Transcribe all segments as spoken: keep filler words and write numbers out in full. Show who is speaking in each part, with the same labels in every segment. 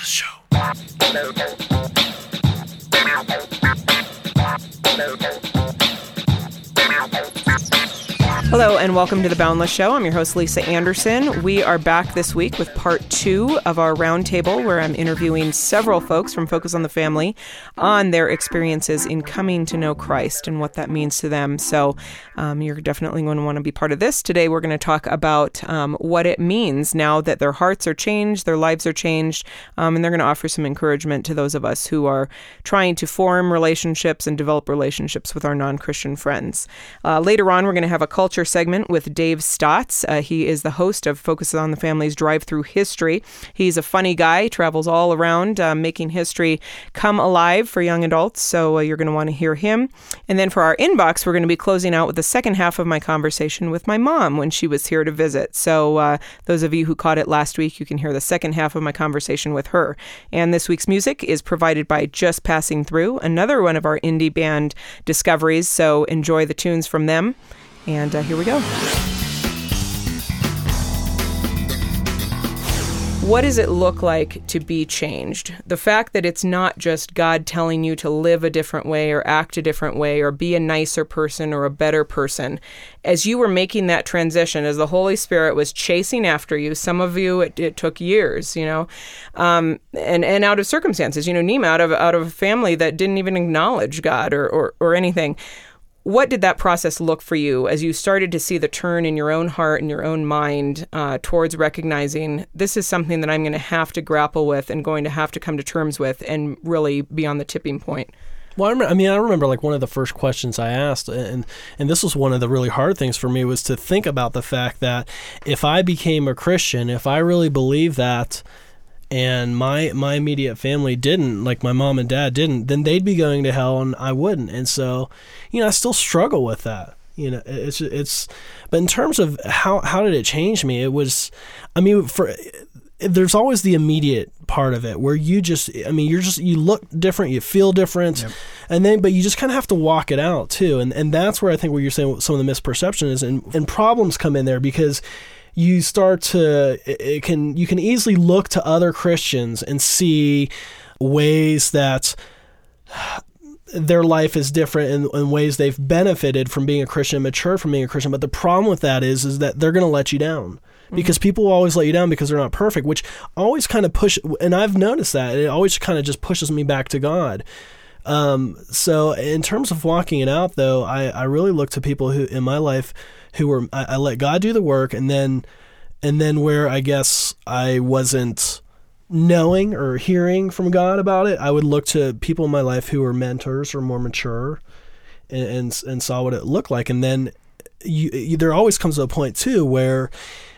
Speaker 1: Boundless Show.
Speaker 2: Hello and welcome to The Boundless Show. I'm your host, Lisa Anderson. We are back this week with part two of our roundtable where I'm interviewing several folks from Focus on the Family on their experiences in coming to know Christ and what that means to them. So um, you're definitely going to want to be part of this. Today we're going to talk about um, what it means now that their hearts are changed, their lives are changed, um, and they're going to offer some encouragement to those of us who are trying to form relationships and develop relationships with our non-Christian friends. Uh, later on, we're going to have a culture segment with Dave Stotts. Uh, he is the host of Focus on the Family's Drive-Through History. He's a funny guy, travels all around uh, making history come alive for young adults, so uh, you're going to want to hear him. And then for our inbox, we're going to be closing out with the second half of my conversation with my mom when she was here to visit. So uh, those of you who caught it last week, you can hear the second half of my conversation with her. And this week's music is provided by Just Passing Through, another one of our indie band discoveries, so enjoy the tunes from them. And uh, here we go. What does it look like to be changed? The fact that it's not just God telling you to live a different way or act a different way or be a nicer person or a better person. As you were making that transition, as the Holy Spirit was chasing after you, some of you, it, it took years, you know, um, and, and out of circumstances, you know, Nima, out of, out of a family that didn't even acknowledge God or, or, or anything. What did that process look for you as you started to see the turn in your own heart and your own mind uh, towards recognizing this is something that I'm going to have to grapple with and going to have to come to terms with and really be on the tipping point?
Speaker 3: Well, I, remember, I mean, I remember like one of the first questions I asked, and and this was one of the really hard things for me, was to think about the fact that if I became a Christian, if I really believed that, and my my immediate family didn't, like my mom and dad didn't, then they'd be going to hell and I wouldn't. And so, you know, I still struggle with that. You know, it's it's. But in terms of how how did it change me, it was, I mean, for there's always the immediate part of it where you just, I mean, you're just you look different, you feel different, yep. and then but you just kind of have to walk it out too. And and that's where I think what you're saying, some of the misperception is, and and problems come in there because you start to, it can, you can easily look to other Christians and see ways that their life is different in, in ways they've benefited from being a Christian, matured from being a Christian. But the problem with that is, is that they're going to let you down. Because people will always let you down because they're not perfect, which always kind of push, and I've noticed that, it always kind of just pushes me back to God. Um, so in terms of walking it out, though, I, I really look to people who in my life who were, I, I let God do the work, and then, and then where I guess I wasn't knowing or hearing from God about it, I would look to people in my life who were mentors or more mature, and and, and saw what it looked like. And then you, you, there always comes to a point too where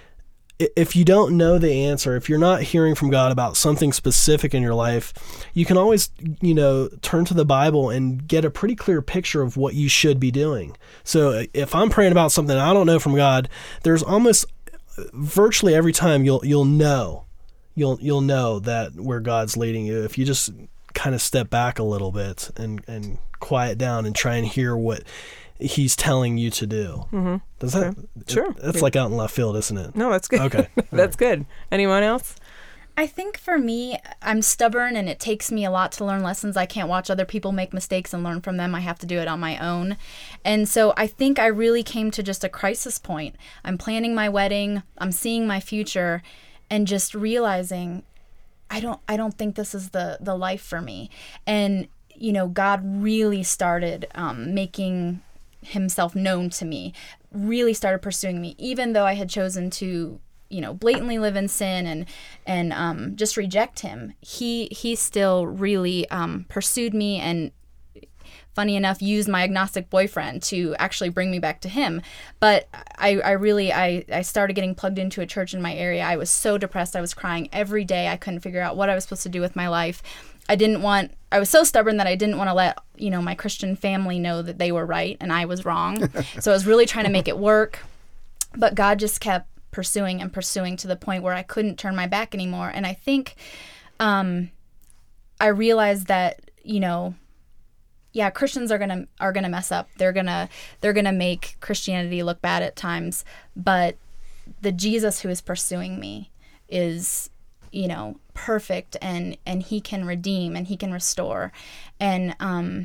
Speaker 3: if you don't know the answer, if you're not hearing from God about something specific in your life, you can always, you know, turn to the Bible and get a pretty clear picture of what you should be doing. So if I'm praying about something I don't know from God, there's almost virtually every time you'll you'll know, you'll you'll know that where God's leading you if you just kind of step back a little bit and and quiet down and try and hear what He's telling you to do.
Speaker 2: Mm-hmm.
Speaker 3: Does that?
Speaker 2: Okay. Sure.
Speaker 3: That's yeah. like out in left field, isn't it?
Speaker 2: No, that's good.
Speaker 3: Okay.
Speaker 2: That's good. Anyone else?
Speaker 4: I think for me, I'm stubborn and it takes me a lot to learn lessons. I can't watch other people make mistakes and learn from them. I have to do it on my own. And so I think I really came to just a crisis point. I'm planning my wedding. I'm seeing my future and just realizing I don't I don't think this is the, the life for me. And, you know, God really started um, making himself known to me, really started pursuing me, even though I had chosen to, you know, blatantly live in sin and and um, just reject him. He he still really um, pursued me and, funny enough, used my agnostic boyfriend to actually bring me back to him. But I, I really, I, I started getting plugged into a church in my area. I was so depressed. I was crying every day. I couldn't figure out what I was supposed to do with my life. I didn't want, I was so stubborn that I didn't want to let, you know, my Christian family know that they were right and I was wrong. So I was really trying to make it work. But God just kept pursuing and pursuing to the point where I couldn't turn my back anymore. And I think um, I realized that, you know, yeah, Christians are gonna are gonna mess up. They're gonna they're gonna make Christianity look bad at times. But the Jesus who is pursuing me is you know, perfect, and, and he can redeem and he can restore. And um,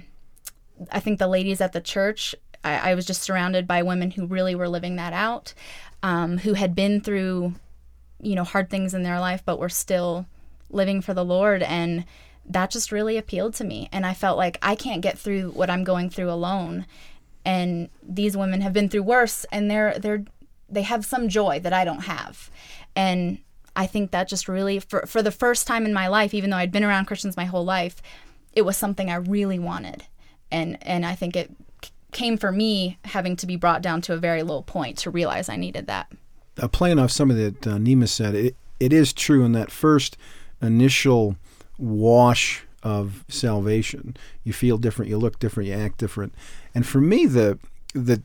Speaker 4: I think the ladies at the church, I, I was just surrounded by women who really were living that out, um, who had been through, you know, hard things in their life, but were still living for the Lord. And that just really appealed to me. And I felt like I can't get through what I'm going through alone. And these women have been through worse, and they're they're they have some joy that I don't have. And I think that just really, for for the first time in my life, even though I'd been around Christians my whole life, it was something I really wanted. And and I think it came for me having to be brought down to a very low point to realize I needed that.
Speaker 1: Uh, playing off something that uh, Nima said, it, it is true in that first initial wash of salvation. You feel different, you look different, you act different. And for me, the the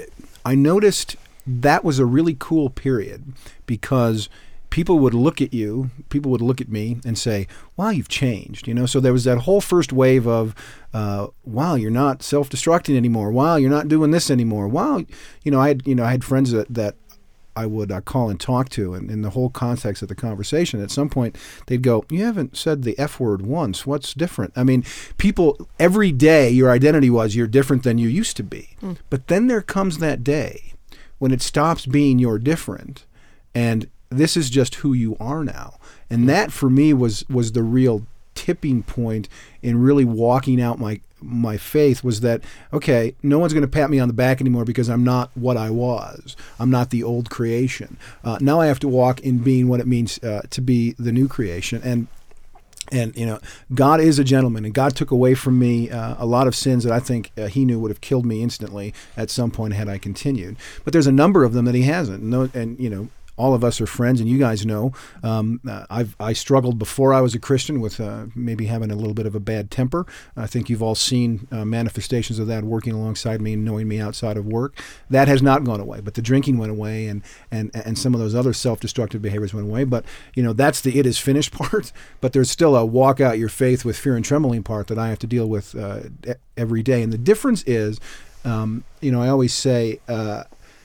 Speaker 1: I noticed that was a really cool period, because people would look at you, people would look at me and say, wow, you've changed. You know, so there was that whole first wave of, uh, wow, you're not self-destructing anymore. Wow, you're not doing this anymore. Wow, you know, I had, you know, I had friends that, that I would uh, call and talk to, and in the whole context of the conversation, at some point they'd go, you haven't said the F word once. What's different? I mean, people, every day your identity was you're different than you used to be. Mm. But then there comes that day when it stops being you're different, and this is just who you are now. And that for me was was the real tipping point in really walking out my my faith, was that, okay, no one's going to pat me on the back anymore because I'm not what I was. I'm not the old creation. Uh, now I have to walk in being what it means uh, to be the new creation. And And, you know, God is a gentleman, and God took away from me uh, a lot of sins that I think uh, he knew would have killed me instantly at some point had I continued. But there's a number of them that he hasn't. No, and, you know, all of us are friends, and you guys know um, uh, I've I struggled before I was a Christian with uh, maybe having a little bit of a bad temper. I think you've all seen uh, manifestations of that working alongside me and knowing me outside of work. That has not gone away, but the drinking went away, and and and some of those other self-destructive behaviors went away. But you know, that's the it is finished part. But there's still a walk out your faith with fear and trembling part that I have to deal with uh, every day. And the difference is, um, you know, I always say. Uh,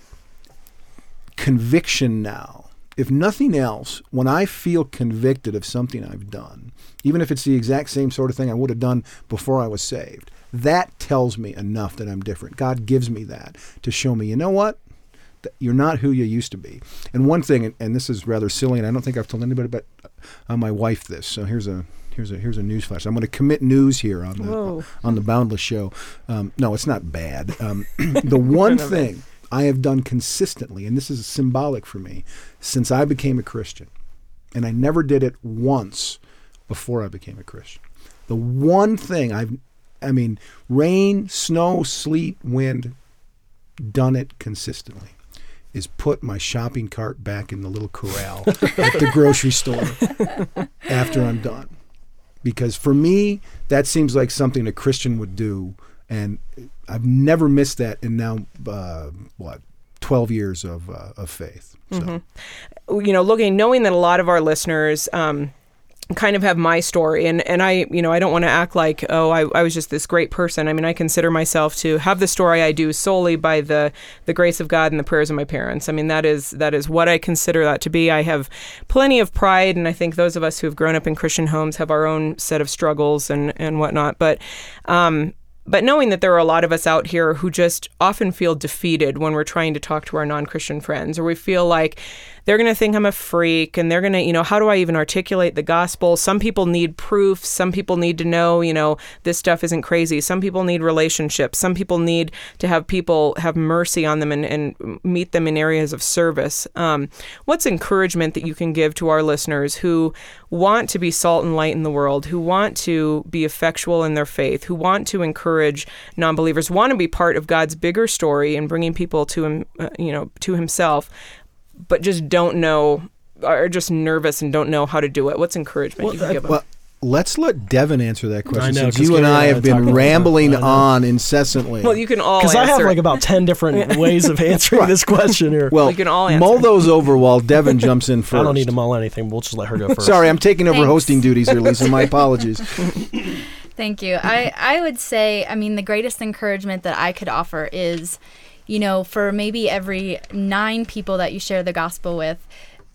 Speaker 1: Conviction now. If nothing else, when I feel convicted of something I've done, even if it's the exact same sort of thing I would have done before I was saved, that tells me enough that I'm different. God gives me that to show me, you know what? You're not who you used to be. And one thing, and this is rather silly, and I don't think I've told anybody but uh, my wife this. So here's a here's a here's a news flash. I'm going to commit news here on the Whoa. on the Boundless Show. Um, no, it's not bad. Um, the one thing I have done consistently, and this is symbolic for me, since I became a Christian, and I never did it once before I became a Christian. The one thing I've, I mean, rain, snow, sleet, wind, done it consistently, is put my shopping cart back in the little corral at the grocery store after I'm done. Because for me, that seems like something a Christian would do. And I've never missed that in now, uh, what, twelve years of uh, of faith. So.
Speaker 2: Mm-hmm. You know, looking, knowing that a lot of our listeners um, kind of have my story, and, and I, you know, I don't want to act like, oh, I, I was just this great person. I mean, I consider myself to have the story I do solely by the, the grace of God and the prayers of my parents. I mean, that is that is what I consider that to be. I have plenty of pride, and I think those of us who have grown up in Christian homes have our own set of struggles and, and whatnot. But um But knowing that there are a lot of us out here who just often feel defeated when we're trying to talk to our non-Christian friends, or we feel like they're going to think I'm a freak, and they're going to, you know, how do I even articulate the gospel? Some people need proof. Some people need to know, you know, this stuff isn't crazy. Some people need relationships. Some people need to have people have mercy on them and, and meet them in areas of service. Um, what's encouragement that you can give to our listeners who want to be salt and light in the world, who want to be effectual in their faith, who want to encourage non-believers, want to be part of God's bigger story and bringing people to him, uh, you know, to himself, but just don't know, are just nervous and don't know how to do it? What's encouragement
Speaker 1: well,
Speaker 2: you can give them?
Speaker 1: Well, let's let Devin answer that question,
Speaker 3: I know,
Speaker 1: since you and I have been rambling on incessantly.
Speaker 2: Well, you can all
Speaker 3: Because
Speaker 2: answer.
Speaker 3: I have like about ten different ways of answering this question here.
Speaker 1: Well,
Speaker 2: we can all answer.
Speaker 1: mull those over while Devin jumps in first.
Speaker 3: I don't need to mull anything. We'll just let her go first.
Speaker 1: Sorry, I'm taking over
Speaker 4: Thanks.
Speaker 1: hosting duties here, Lisa. My apologies.
Speaker 4: Thank you. I, I would say, I mean, the greatest encouragement that I could offer is, you know, for maybe every nine people that you share the gospel with,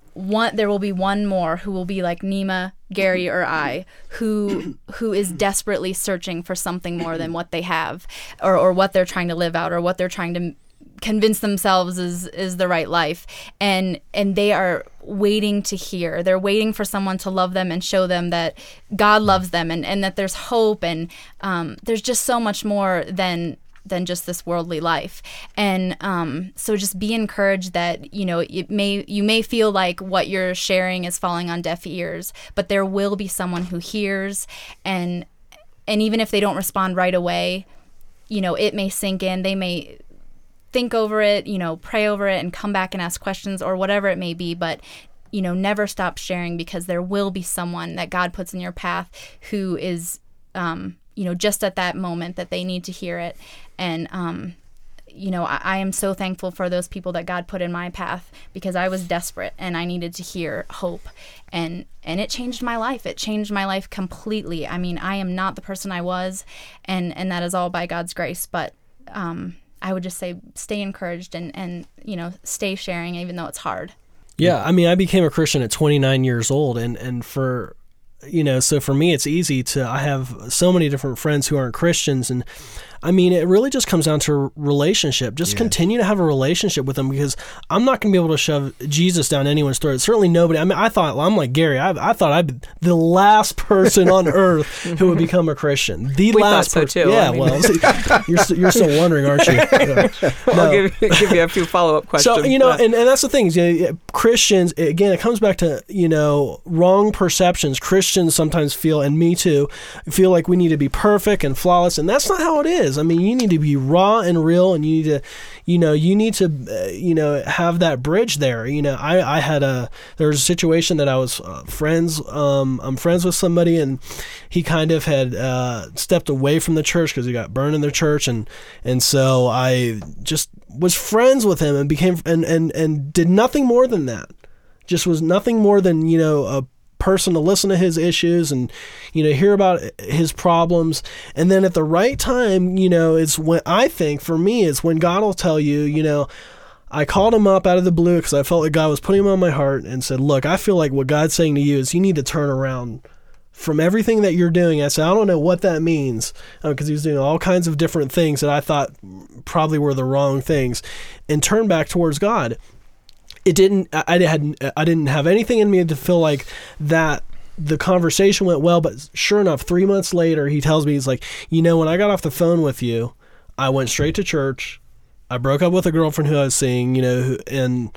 Speaker 4: one there will be one more who will be like Nima, Gary, or I, who who is desperately searching for something more than what they have, or or what they're trying to live out, or what they're trying to convince themselves is is the right life, and and they are waiting to hear. They're waiting for someone to love them and show them that God loves them, and, and that there's hope, and um, there's just so much more than than just this worldly life. And um, so just be encouraged that, you know, it may you may feel like what you're sharing is falling on deaf ears, but there will be someone who hears, and and even if they don't respond right away, you know, it may sink in. They may think over it, you know, pray over it, and come back and ask questions or whatever it may be. But, you know, never stop sharing, because there will be someone that God puts in your path who is, um, you know, just at that moment that they need to hear it. And, um, you know, I, I am so thankful for those people that God put in my path, because I was desperate and I needed to hear hope. And and it changed my life. It changed my life completely. I mean, I am not the person I was, and, and that is all by God's grace. But, um, I would just say stay encouraged, and, and, you know, stay sharing even though it's hard.
Speaker 3: Yeah, I mean, I became a Christian at twenty-nine years old, and, and for, you know, so for me, it's easy to, I have so many different friends who aren't Christians, and I mean, it really just comes down to relationship. Just yes. continue to have a relationship with them, because I'm not going to be able to shove Jesus down anyone's throat. Certainly nobody. I mean, I thought, well, I'm like Gary, I, I thought I'd be the last person on earth who would become a Christian. The
Speaker 2: we
Speaker 3: last
Speaker 2: thought so
Speaker 3: person.
Speaker 2: too.
Speaker 3: Yeah,
Speaker 2: I mean.
Speaker 3: well, you're, you're still wondering, aren't you? Yeah. No.
Speaker 2: I'll give, give you a few follow-up questions.
Speaker 3: So, you know, and, and that's the thing. You know, Christians, again, it comes back to, you know, wrong perceptions. Christians sometimes feel, and me too, feel like we need to be perfect and flawless, and that's not how it is. I mean, you need to be raw and real, and you need to, you know, you need to, uh, you know, have that bridge there. You know, I, I had a, there was a situation that I was uh, friends, um, I'm friends with somebody, and he kind of had uh, stepped away from the church because he got burned in the church, and and so I just was friends with him and became, and, and, and did nothing more than that. Just was nothing more than, you know, a person to listen to his issues and, you know, hear about his problems. And then at the right time, you know, it's when, I think for me, it's when God will tell you, you know, I called him up out of the blue because I felt like God was putting him on my heart and said, look, I feel like what God's saying to you is you need to turn around from everything that you're doing. I said, I don't know what that means, because uh, he was doing all kinds of different things that I thought probably were the wrong things, and turn back towards God. It didn't, I hadn't, I didn't have anything in me to feel like that the conversation went well, but sure enough, three months later, he tells me, he's like, you know, when I got off the phone with you, I went straight to church. I broke up with a girlfriend who I was seeing, you know, and,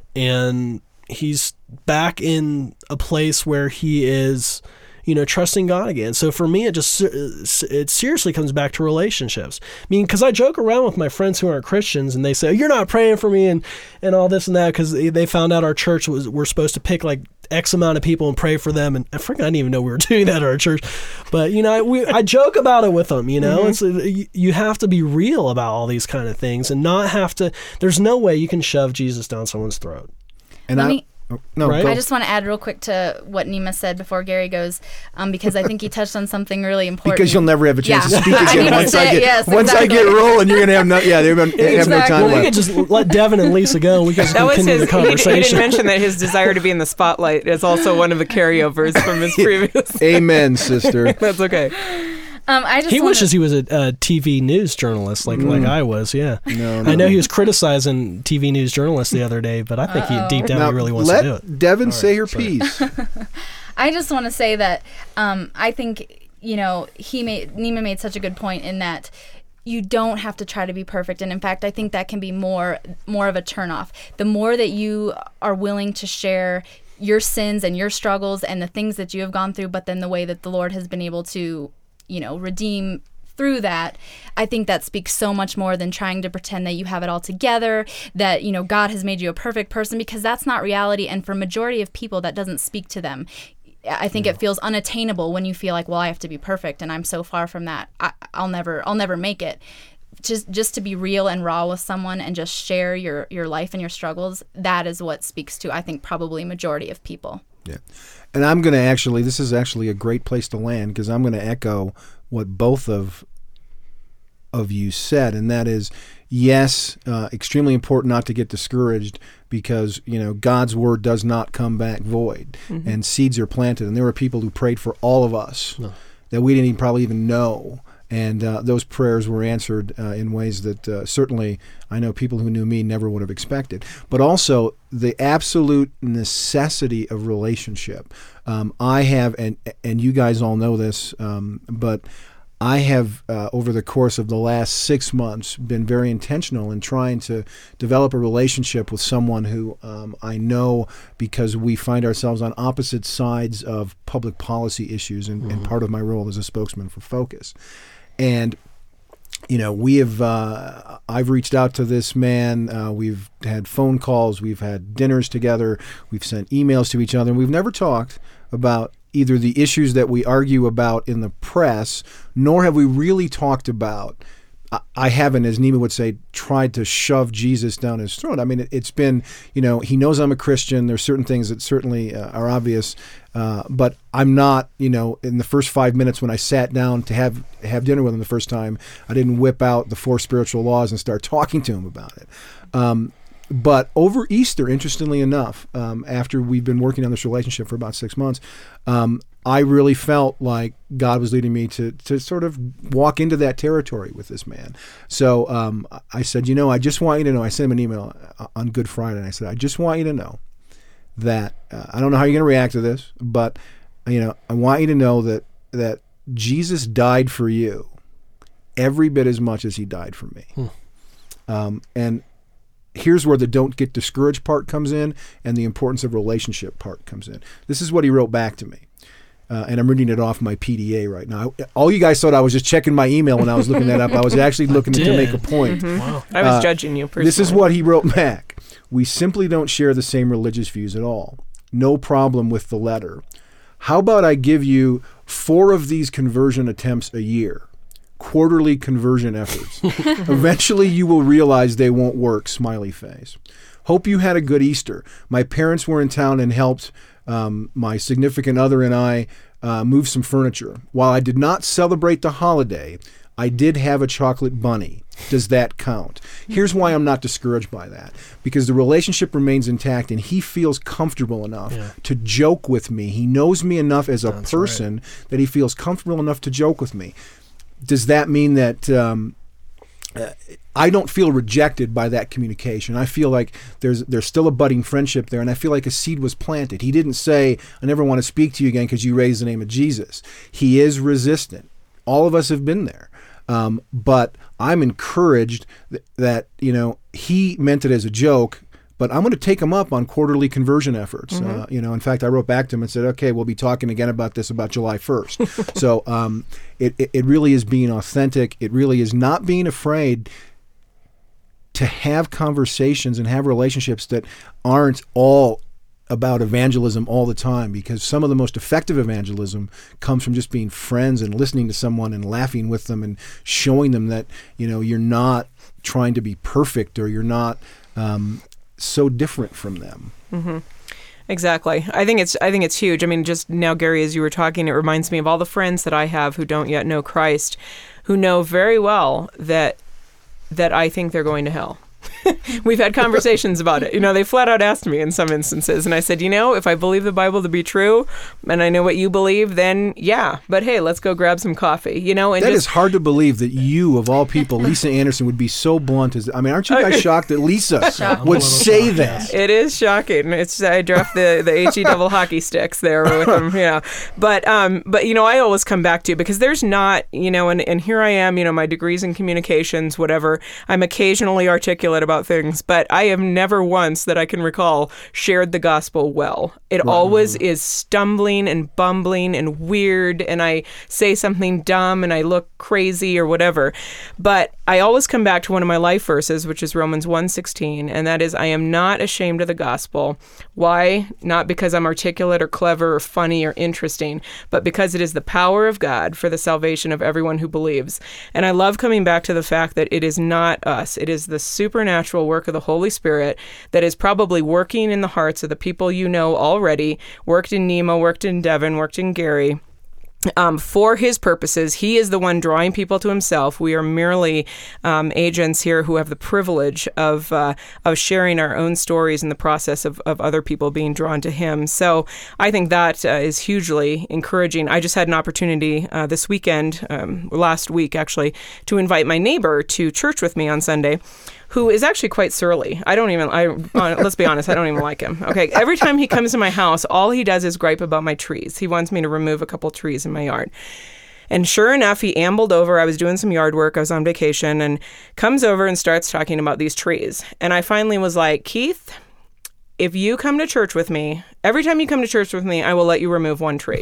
Speaker 3: and he's back in a place where he is, you know, trusting God again. So for me, it just, it seriously comes back to relationships. I mean, because I joke around with my friends who aren't Christians, and they say, you're not praying for me, and, and all this and that, because they found out our church was, we're supposed to pick like X amount of people and pray for them. And I forgot, I didn't even know we were doing that at our church. But, you know, I, we, I joke about it with them, you know, mm-hmm. it's, you have to be real about all these kind of things, and not have to, there's no way you can shove Jesus down someone's throat.
Speaker 1: And
Speaker 4: Let
Speaker 1: I,
Speaker 4: me,
Speaker 1: Oh, no,
Speaker 3: right?
Speaker 4: I just want to add real quick to what Nima said before Gary goes, um, because I think he touched on something really important.
Speaker 1: Because you'll never have a chance
Speaker 4: yeah.
Speaker 1: to speak again once I get
Speaker 4: yes,
Speaker 1: once
Speaker 4: exactly.
Speaker 1: I get rolling. You're gonna have no yeah. They have, exactly. have no time
Speaker 3: well,
Speaker 1: left.
Speaker 3: We could just let Devin and Lisa go, and we can just
Speaker 2: that was
Speaker 3: continue
Speaker 2: his,
Speaker 3: the conversation.
Speaker 2: He, he didn't mention that his desire to be in the spotlight is also one of the carryovers from his previous.
Speaker 1: Amen, sister.
Speaker 2: That's okay.
Speaker 4: Um, I just
Speaker 3: he
Speaker 4: wanna...
Speaker 3: wishes he was a, a T V news journalist like, mm. like I was, yeah.
Speaker 1: No, no.
Speaker 3: I know he was criticizing T V news journalists the other day, but I think Uh-oh. he deep down
Speaker 1: now,
Speaker 3: he really wants
Speaker 1: let
Speaker 3: to do it.
Speaker 1: Devin
Speaker 3: All
Speaker 1: say
Speaker 3: right,
Speaker 1: her
Speaker 3: sorry.
Speaker 1: piece.
Speaker 4: I just want to say that um, I think, you know, he made Nima made such a good point in that you don't have to try to be perfect. And in fact, I think that can be more more of a turnoff. The more that you are willing to share your sins and your struggles and the things that you have gone through, but then the way that the Lord has been able to, you know, redeem through that, I think that speaks so much more than trying to pretend that you have it all together, that, you know, God has made you a perfect person, because that's not reality. And for majority of people, that doesn't speak to them. I think it feels unattainable when you feel like, well, I have to be perfect, and I'm so far from that. I, I'll never, I'll never make it. Just, just to be real and raw with someone and just share your, your life and your struggles. That is what speaks to, I think, probably majority of people.
Speaker 1: Yeah, and I'm going to actually, this is actually a great place to land, because I'm going to echo what both of of you said, and that is, yes, uh, extremely important not to get discouraged, because, you know, God's word does not come back void, mm-hmm. and seeds are planted. And there were people who prayed for all of us no. that we didn't even probably even know. And uh, those prayers were answered uh, in ways that uh, certainly I know people who knew me never would have expected. But also the absolute necessity of relationship. Um, I have, and and you guys all know this, um, but I have, uh, over the course of the last six months, been very intentional in trying to develop a relationship with someone who um, I know, because we find ourselves on opposite sides of public policy issues, and, mm-hmm. and part of my role as a spokesman for Focus. And, you know, we have, uh, I've reached out to this man. Uh, we've had phone calls. We've had dinners together. We've sent emails to each other. And we've never talked about either the issues that we argue about in the press, nor have we really talked about, I haven't, as Nima would say, tried to shove Jesus down his throat. I mean, it, it's been, you know, he knows I'm a Christian. There's certain things that certainly uh, are obvious, uh, but I'm not, you know, in the first five minutes when I sat down to have, have dinner with him the first time, I didn't whip out the four spiritual laws and start talking to him about it. Um, But over Easter, interestingly enough, um, after we've been working on this relationship for about six months, um, I really felt like God was leading me to to sort of walk into that territory with this man. So um, I said, you know, I just want you to know, I sent him an email on Good Friday, and I said, I just want you to know that, uh, I don't know how you're going to react to this, but, you know, I want you to know that that Jesus died for you every bit as much as he died for me. Hmm. Um, and here's where the don't get discouraged part comes in, and the importance of relationship part comes in. This is what he wrote back to me. Uh, and I'm reading it off my P D A right now. All you guys thought I was just checking my email when I was looking that up. I was actually looking to make a point.
Speaker 2: Mm-hmm. Wow. I was uh, judging you personally.
Speaker 1: This is what he wrote back. We simply don't share the same religious views at all. No problem with the letter. How about I give you four of these conversion attempts a year? Quarterly conversion efforts. Eventually you will realize they won't work, smiley face. Hope you had a good Easter. My parents were in town and helped um, my significant other and I uh, move some furniture. While I did not celebrate the holiday, I did have a chocolate bunny. Does that count? Here's why I'm not discouraged by that. Because the relationship remains intact, and he feels comfortable enough yeah. to joke with me. He knows me enough as a That's person right. that he feels comfortable enough to joke with me. Does that mean that um, uh, I don't feel rejected by that communication? I feel like there's there's still a budding friendship there, and I feel like a seed was planted. He didn't say, I never want to speak to you again because you raised the name of Jesus. He is resistant. All of us have been there. Um, but I'm encouraged th- that, you know, he meant it as a joke, but I'm going to take him up on quarterly conversion efforts. Mm-hmm. Uh, you know, in fact, I wrote back to him and said, okay, we'll be talking again about this about July first. So um, it, it, it really is being authentic. It really is not being afraid to have conversations and have relationships that aren't all about evangelism all the time, because some of the most effective evangelism comes from just being friends and listening to someone and laughing with them and showing them that, you know, you're not trying to be perfect, or you're not um, so different from them.
Speaker 2: Mm-hmm. Exactly. I think it's I think it's huge. I mean, just now, Gary, as you were talking, it reminds me of all the friends that I have who don't yet know Christ, who know very well that that I think they're going to hell. We've had conversations about it. You know, they flat out asked me in some instances, and I said, you know, if I believe the Bible to be true and I know what you believe, then yeah, but hey, let's go grab some coffee, you know. And
Speaker 1: that
Speaker 2: just,
Speaker 1: is hard to believe that you, of all people, Lisa Anderson, would be so blunt as, I mean, aren't you guys shocked that Lisa
Speaker 4: Shocked.
Speaker 1: would say
Speaker 3: shocked,
Speaker 1: that?
Speaker 3: yes.
Speaker 2: It is shocking. It's I dropped the the H E double hockey sticks there with them, you know. But um, but you know, I always come back to, because there's not, you know, and and here I am, you know, my degrees in communications, whatever. I'm occasionally articulate about things, but I have never once that I can recall shared the gospel well. It right. always is stumbling and bumbling and weird, and I say something dumb and I look crazy or whatever. But I always come back to one of my life verses, which is Romans one sixteen, and that is, I am not ashamed of the gospel. Why? Not because I'm articulate or clever or funny or interesting, but because it is the power of God for the salvation of everyone who believes. And I love coming back to the fact that it is not us. It is the supernatural work of the Holy Spirit that is probably working in the hearts of the people you know already, worked in Nima, worked in Devin, worked in Gary, Um, for his purposes. He is the one drawing people to himself. We are merely um, agents here who have the privilege of uh, of sharing our own stories in the process of, of other people being drawn to him. So I think that uh, is hugely encouraging. I just had an opportunity uh, this weekend, um, last week actually, to invite my neighbor to church with me on Sunday, who is actually quite surly. I don't even, I uh, let's be honest, I don't even like him. Okay, every time he comes to my house, all he does is gripe about my trees. He wants me to remove a couple trees in my yard. And sure enough, he ambled over. I was doing some yard work. I was on vacation, and comes over and starts talking about these trees. And I finally was like, Keith, if you come to church with me, every time you come to church with me, I will let you remove one tree.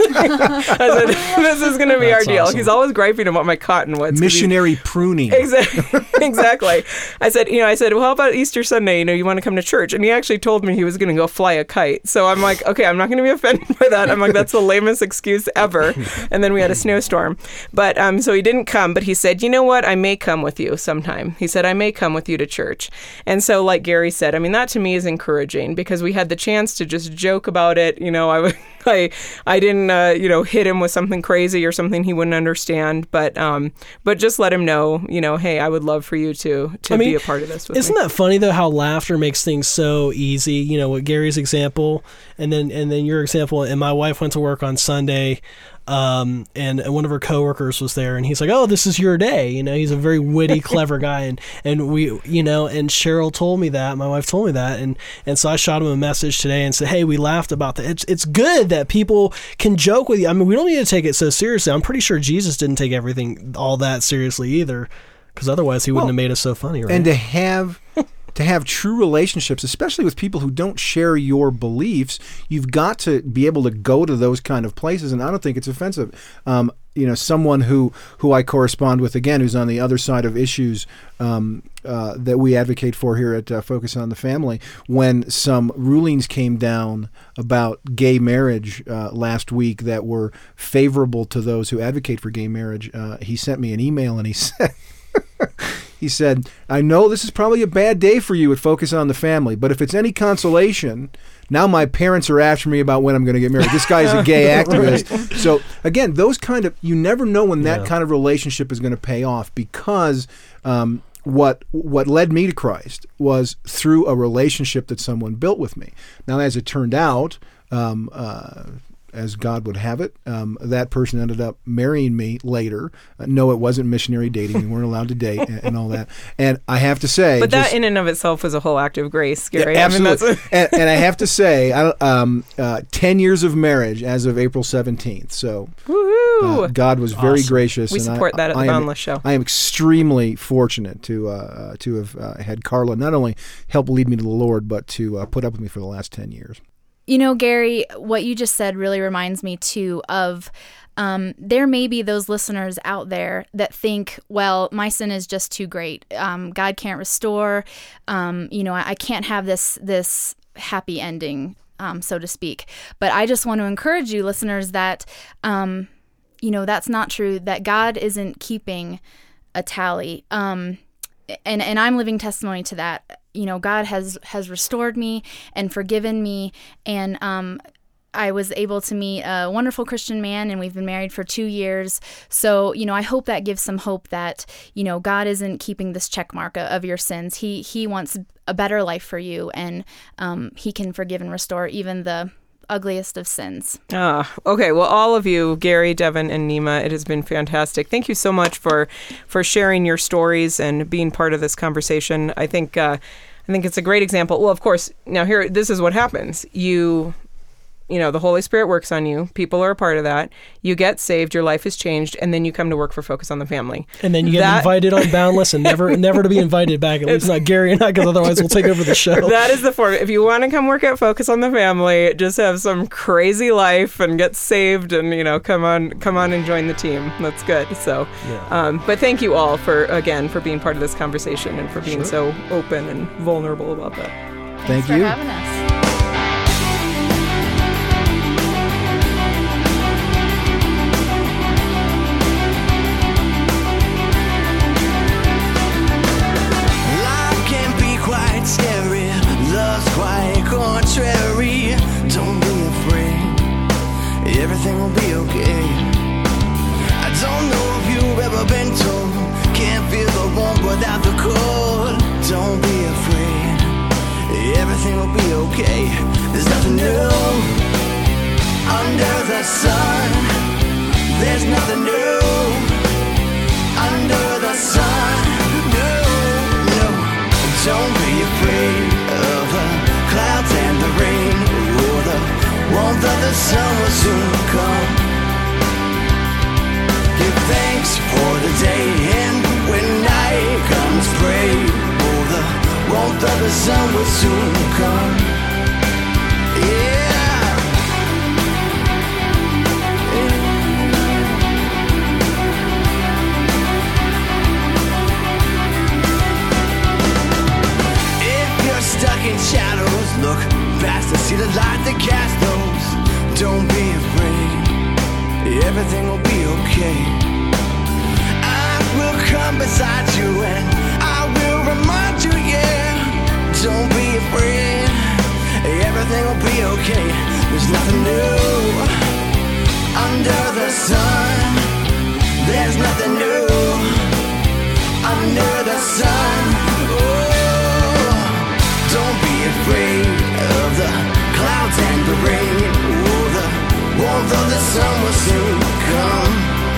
Speaker 2: I said, this is going to be
Speaker 3: That's
Speaker 2: our deal.
Speaker 3: awesome.
Speaker 2: He's always griping about my cottonwoods.
Speaker 1: Missionary pruning.
Speaker 2: Exactly. Exactly. I said, you know, I said, well, how about Easter Sunday? You know, you want to come to church? And he actually told me he was going to go fly a kite. So I'm like, okay, I'm not going to be offended by that. I'm like, that's the lamest excuse ever. And then we had a snowstorm. But um, so he didn't come, but he said, you know what? I may come with you sometime. He said, I may come with you to church. And so like Gary said, I mean, that to me is encouraging because we had the chance to just joke about it. You know, I I, I didn't, uh, you know, hit him with something crazy or something he wouldn't understand, but um, but just let him know, you know, hey, I would love for you to to
Speaker 3: I mean,
Speaker 2: be a part of this with
Speaker 3: Isn't
Speaker 2: me.
Speaker 3: that funny though? How laughter makes things so easy. You know, with Gary's example, and then and then your example. And my wife went to work on Sunday, um, and, and one of her coworkers was there, and he's like, "Oh, this is your day." You know, he's a very witty, clever guy, and and we, you know, and Cheryl told me that. My wife told me that, and and so I shot him a message today and said, "Hey, we laughed about that. It's it's good that people can joke with you. I mean, we don't need to take it so seriously. I'm pretty sure Jesus didn't take everything all that seriously either, because otherwise he wouldn't
Speaker 1: Well,
Speaker 3: have made us so funny, right?"
Speaker 1: And to have to have true relationships, especially with people who don't share your beliefs, you've got to be able to go to those kind of places. And I don't think it's offensive. Um, you know, someone who, who I correspond with, again, who's on the other side of issues um, uh, that we advocate for here at uh, Focus on the Family, when some rulings came down about gay marriage uh, last week that were favorable to those who advocate for gay marriage, uh, he sent me an email and he said, he said, I know this is probably a bad day for you at Focus on the Family, but if it's any consolation, now my parents are after me about when I'm going to get married. This guy is a gay activist. Right. So again, those kind of, you never know when that yeah. kind of relationship is going to pay off, because um, what what led me to Christ was through a relationship that someone built with me. Now, as it turned out, um, uh, as God would have it, um, that person ended up marrying me later. Uh, no, it wasn't missionary dating. We weren't allowed to date and, and all that. And I have to say...
Speaker 2: But
Speaker 1: just,
Speaker 2: that in and of itself was a whole act of grace, Gary.
Speaker 1: Yeah, absolutely.
Speaker 2: I mean, that's
Speaker 1: and, and I have to say, I, um, uh, ten years of marriage as of April seventeenth. So uh, God was very
Speaker 3: awesome.
Speaker 1: gracious.
Speaker 2: We
Speaker 1: and
Speaker 2: support
Speaker 1: I,
Speaker 2: that at the
Speaker 1: I am,
Speaker 2: Boundless Show.
Speaker 1: I am extremely fortunate to uh, to have uh, had Carla not only help lead me to the Lord, but to uh, put up with me for the last ten years.
Speaker 4: You know, Gary, what you just said really reminds me, too, of um, there may be those listeners out there that think, well, my sin is just too great. Um, God can't restore. Um, you know, I, I can't have this this happy ending, um, so to speak. But I just want to encourage you, listeners, that, um, you know, that's not true, that God isn't keeping a tally. Um, and, and I'm living testimony to that. You know, God has, has restored me and forgiven me, and um, I was able to meet a wonderful Christian man, and we've been married for two years. So, you know, I hope that gives some hope that, you know, God isn't keeping this check mark of your sins. He He wants a better life for you, and um, He can forgive and restore even the ugliest of sins.
Speaker 2: Ah, okay. Well, all of you, Gary, Devin, and Nima, it has been fantastic. Thank you so much for for sharing your stories and being part of this conversation. I think uh, I think it's a great example. Well, of course, now here, this is what happens. You you know, the Holy Spirit works on you. People are a part of that. You get saved. Your life is changed. And then you come to work for Focus on the Family.
Speaker 3: And then you get
Speaker 2: that,
Speaker 3: invited on Boundless and never never to be invited back. At least not Gary and I, because otherwise we'll take over the show.
Speaker 2: That is the form. If you want to come work at Focus on the Family, just have some crazy life and get saved and, you know, come on come on and join the team. That's good. So,
Speaker 3: yeah.
Speaker 2: um, but thank you all for, again, for being part of this conversation and for being
Speaker 3: Sure.
Speaker 2: so open and vulnerable about that.
Speaker 1: Thank
Speaker 4: Thanks
Speaker 1: you.
Speaker 4: for having us.
Speaker 5: Scary, love's quite contrary. Don't be afraid, everything will be okay. warmth without the cold. Don't be afraid, everything will be okay. There's nothing new under the sun. There's nothing new under the sun. No, no. Don't be afraid of the clouds and the rain. Oh, the warmth of the sun will soon come. Give thanks for the day, and when night comes, pray. Oh, the warmth of the sun will soon come. Yeah. If you're stuck in shadows, look past to see the light that casts those. Don't be afraid, everything will be okay. I will come beside you and I will remind you, yeah. Don't be afraid, everything will be okay. There's nothing new under the sun. There's nothing new under the sun. Oh, don't be afraid of the clouds and the rain. Oh, the warmth of the sun will soon come.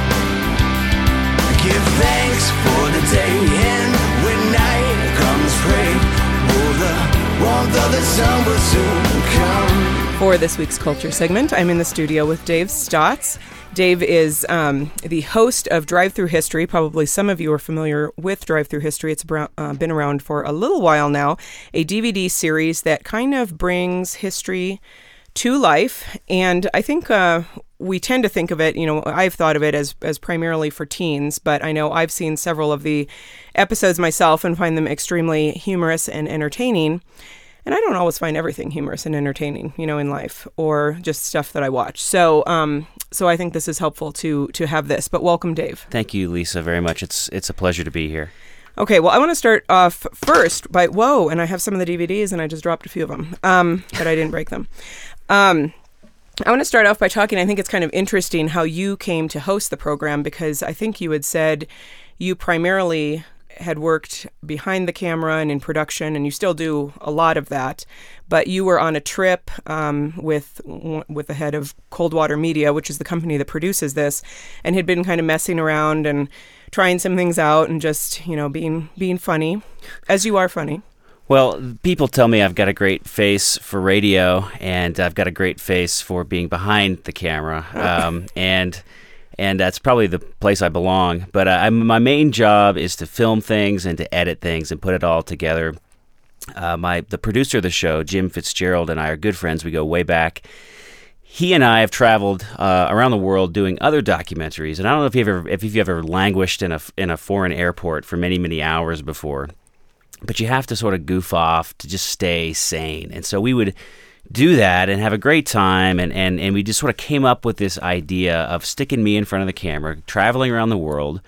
Speaker 5: Give thanks for the day, and when night comes, pray. Oh, the warmth of the sun will soon come.
Speaker 2: For this week's Culture segment, I'm in the studio with Dave Stotts. Dave is um, the host of Drive Through History. Probably some of you are familiar with Drive Through History. It's bro- uh, been around for a little while now, a D V D series that kind of brings history to life. And I think uh, we tend to think of it, you know, I've thought of it as, as primarily for teens, but I know I've seen several of the episodes myself and find them extremely humorous and entertaining. And I don't always find everything humorous and entertaining, you know, in life, or just stuff that I watch. So, um, so I think this is helpful to to have this. But welcome, Dave.
Speaker 6: Thank you, Lisa, very much. It's it's a pleasure to be here.
Speaker 2: Okay, well, I want to start off first by whoa, and I have some of the D V Ds, and I just dropped a few of them, um, but I didn't break them. Um, I want to start off by talking. I think it's kind of interesting how you came to host the program, because I think you had said you primarily had worked behind the camera and in production, and you still do a lot of that. But you were on a trip um, with with the head of Coldwater Media, which is the company that produces this, and had been kind of messing around and trying some things out and just, you know, being being funny, as you are funny.
Speaker 6: Well, people tell me I've got a great face for radio, and I've got a great face for being behind the camera, um, and and that's probably the place I belong. But uh, I'm, my main job is to film things and to edit things and put it all together. Uh, my the producer of the show, Jim Fitzgerald, and I are good friends. We go way back. He and I have traveled uh, around the world doing other documentaries, and I don't know if you've ever if you've ever languished in a in a foreign airport for many many hours before. But you have to sort of goof off to just stay sane. And so we would do that and have a great time. And, and, and we just sort of came up with this idea of sticking me in front of the camera, traveling around the world.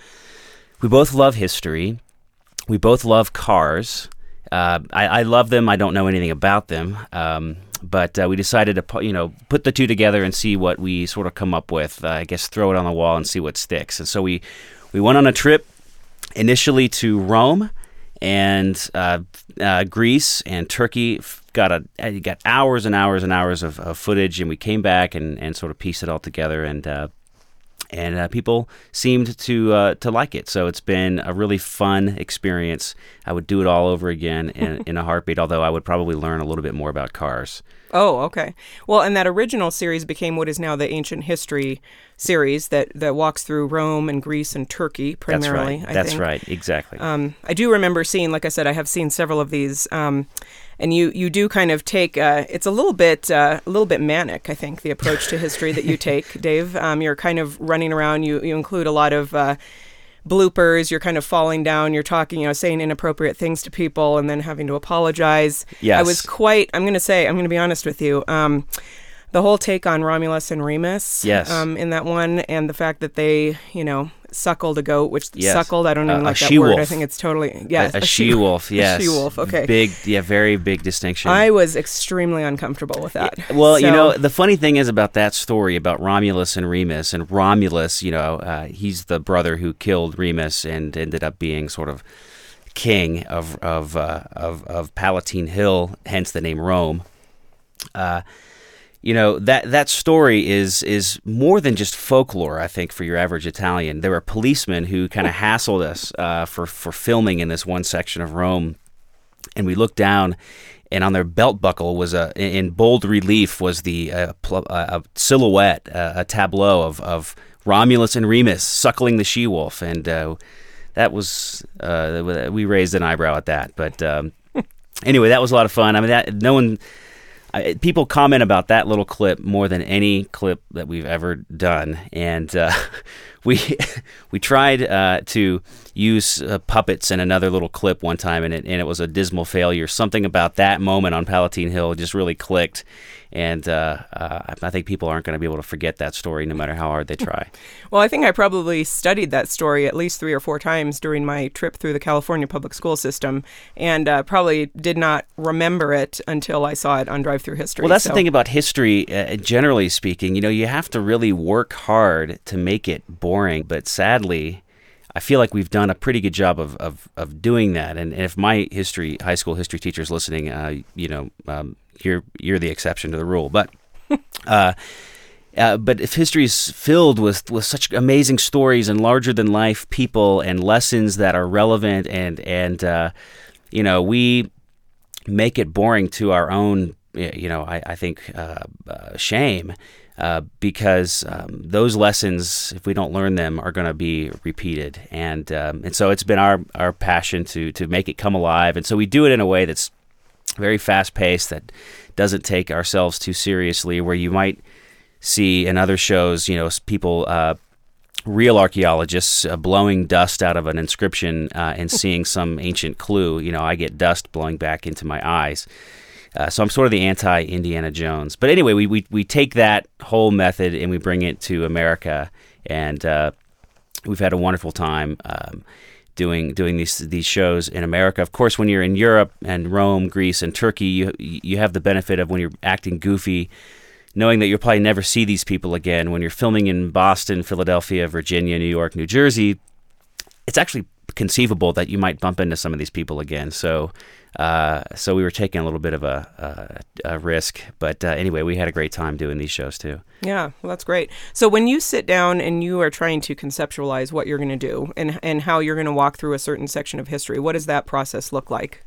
Speaker 6: We both love history. We both love cars. Uh, I, I love them. I don't know anything about them. Um, but uh, we decided to, you know, put the two together and see what we sort of come up with. Uh, I guess throw it on the wall and see what sticks. And so we, we went on a trip initially to Rome and uh, uh, Greece and Turkey. Got a got hours and hours and hours of, of footage, and we came back and, and sort of pieced it all together, and uh, and uh, people seemed to uh, to like it. So it's been a really fun experience. I would do it all over again in, in a heartbeat. Although I would probably learn a little bit more about cars.
Speaker 2: Oh, okay. Well, and that original series became what is now the Ancient History series that, that walks through Rome and Greece and Turkey primarily.
Speaker 6: That's right.
Speaker 2: I
Speaker 6: That's
Speaker 2: think.
Speaker 6: right. Exactly.
Speaker 2: Um, I do remember seeing, like I said, I have seen several of these, um, and you, you do kind of take. Uh, it's a little bit uh, a little bit manic, I think, the approach to history that you take, Dave. Um, you're kind of running around. You you include a lot of Uh, bloopers. You're kind of falling down. You're talking, you know, saying inappropriate things to people and then having to apologize.
Speaker 6: Yes.
Speaker 2: I was quite, I'm going to say, I'm going to be honest with you. Um, the whole take on Romulus and Remus
Speaker 6: yes.
Speaker 2: um, in that one, and the fact that they, you know, suckled a goat, which
Speaker 6: Yes.
Speaker 2: suckled, I don't even
Speaker 6: Uh,
Speaker 2: like
Speaker 6: a
Speaker 2: that word. I
Speaker 6: she-wolf.
Speaker 2: think it's totally, yeah.
Speaker 6: a, a she-wolf, yes.
Speaker 2: A she-wolf, okay.
Speaker 6: Big, yeah, very big distinction.
Speaker 2: I was extremely uncomfortable with that.
Speaker 6: Well, you
Speaker 2: So-
Speaker 6: know, the funny thing is about that story about Romulus and Remus, and Romulus, you know, uh, he's the brother who killed Remus and ended up being sort of king of of uh, of, of Palatine Hill, hence the name Rome. Uh, you know, that that story is is more than just folklore, I think, for your average Italian. There were policemen who kind of hassled us uh, for, for filming in this one section of Rome, and we looked down, and on their belt buckle was a, in bold relief, was the uh, pl- uh, a silhouette, uh, a tableau of, of Romulus and Remus suckling the she-wolf, and uh, that was, uh, we raised an eyebrow at that. But um, anyway, that was a lot of fun. I mean, that no one... I, people comment about that little clip more than any clip that we've ever done, and uh, we we tried uh, to use uh, puppets in another little clip one time, and it and it was a dismal failure. Something about that moment on Palatine Hill just really clicked, and uh, uh, I think people aren't going to be able to forget that story, no matter how hard they try.
Speaker 2: Well, I think I probably studied that story at least three or four times during my trip through the California public school system, and uh, probably did not remember it until I saw it on Drive Through History.
Speaker 6: Well, that's
Speaker 2: so.
Speaker 6: the thing about history, uh, generally speaking. You know, you have to really work hard to make it boring, but sadly, I feel like we've done a pretty good job of, of, of doing that. And, and if my history, high school history teachers listening, uh, you know, um, you're you're the exception to the rule. But uh, uh, but if history is filled with, with such amazing stories and larger than life people and lessons that are relevant, and and uh, you know, we make it boring to our own, you know, I, I think uh, uh, shame. Uh, because um, those lessons, if we don't learn them, are going to be repeated, and um, and so it's been our, our passion to to make it come alive, and so we do it in a way that's very fast paced, that doesn't take ourselves too seriously. Where you might see in other shows, you know, people, uh, real archaeologists uh, blowing dust out of an inscription uh, and seeing some ancient clue. You know, I get dust blowing back into my eyes. Uh, so I'm sort of the anti-Indiana Jones. But anyway, we, we we take that whole method and we bring it to America, and uh, we've had a wonderful time um, doing doing these these shows in America. Of course, when you're in Europe and Rome, Greece, and Turkey, you you have the benefit of, when you're acting goofy, knowing that you'll probably never see these people again. When you're filming in Boston, Philadelphia, Virginia, New York, New Jersey, it's actually conceivable that you might bump into some of these people again. So uh, so we were taking a little bit of a, a, a risk. But uh, anyway, we had a great time doing these shows too.
Speaker 2: Yeah, well, that's great. So when you sit down and you are trying to conceptualize what you're going to do and, and how you're going to walk through a certain section of history, what does that process look like?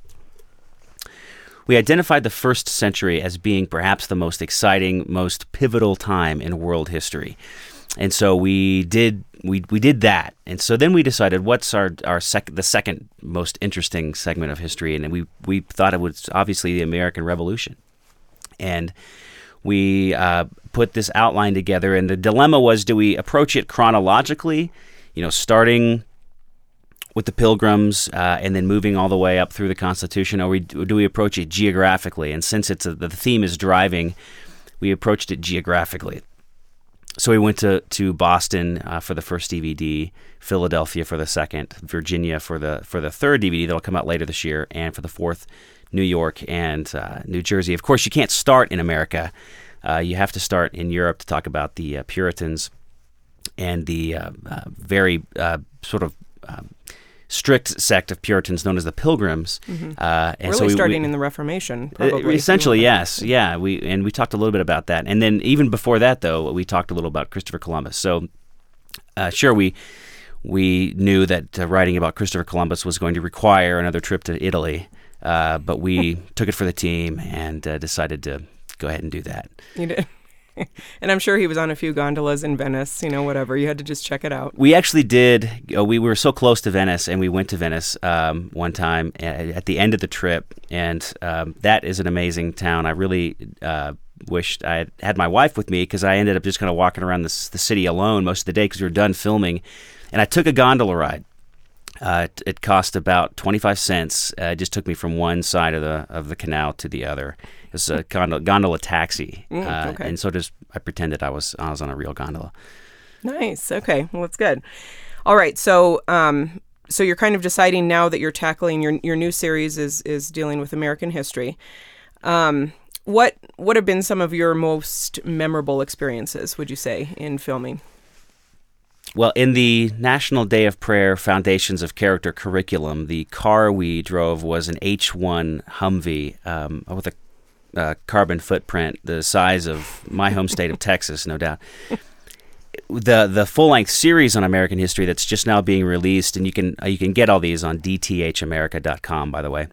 Speaker 6: We identified the first century as being perhaps the most exciting, most pivotal time in world history. And so we did we we did that, and so then we decided what's our our sec- the second most interesting segment of history, and we we thought it was obviously the American Revolution, and we uh, put this outline together. And the dilemma was: do we approach it chronologically, you know, starting with the Pilgrims uh, and then moving all the way up through the Constitution, or we, do we approach it geographically? And since it's a, the theme is driving, we approached it geographically. So we went to, to Boston uh, for the first D V D, Philadelphia for the second, Virginia for the for the third D V D that'll come out later this year, and for the fourth, New York and uh, New Jersey. Of course, you can't start in America. Uh, you have to start in Europe to talk about the uh, Puritans and the uh, uh, very uh, sort of uh, strict sect of Puritans known as the Pilgrims.
Speaker 2: Mm-hmm.
Speaker 6: Uh, and
Speaker 2: really
Speaker 6: so we,
Speaker 2: starting
Speaker 6: we,
Speaker 2: in the Reformation,
Speaker 6: Uh,
Speaker 2: probably.
Speaker 6: essentially, yes, yeah. We and we talked a little bit about that, and then even before that, though, we talked a little about Christopher Columbus. So, uh, sure, we we knew that uh, writing about Christopher Columbus was going to require another trip to Italy, uh, but we took it for the team and uh, decided to go ahead and do that.
Speaker 2: You did. And I'm sure he was on a few gondolas in Venice, you know, whatever. You had to just check it out.
Speaker 6: We actually did. Uh, we were so close to Venice, and we went to Venice um, one time at, at the end of the trip, and um, that is an amazing town. I really uh, wished I had had my wife with me, because I ended up just kind of walking around the, the city alone most of the day because we were done filming, and I took a gondola ride. Uh, it, it cost about twenty-five cents. Uh, it just took me from one side of the of the canal to the other. It was a gondola, gondola taxi,
Speaker 2: Mm,
Speaker 6: uh,
Speaker 2: okay.
Speaker 6: and so just I pretended I was I was on a real gondola.
Speaker 2: Nice. Okay. Well, that's good. All right, so um, so you're kind of deciding now that you're tackling your your new series is is dealing with American history. Um, what what have been some of your most memorable experiences, would you say, in filming?
Speaker 6: Well, in the National Day of Prayer Foundations of Character curriculum, the car we drove was an H one Humvee um, with a uh, carbon footprint the size of my home state of Texas, no doubt. The the full-length series on American history that's just now being released, and you can uh, you can get all these on d t h america dot com, by the way.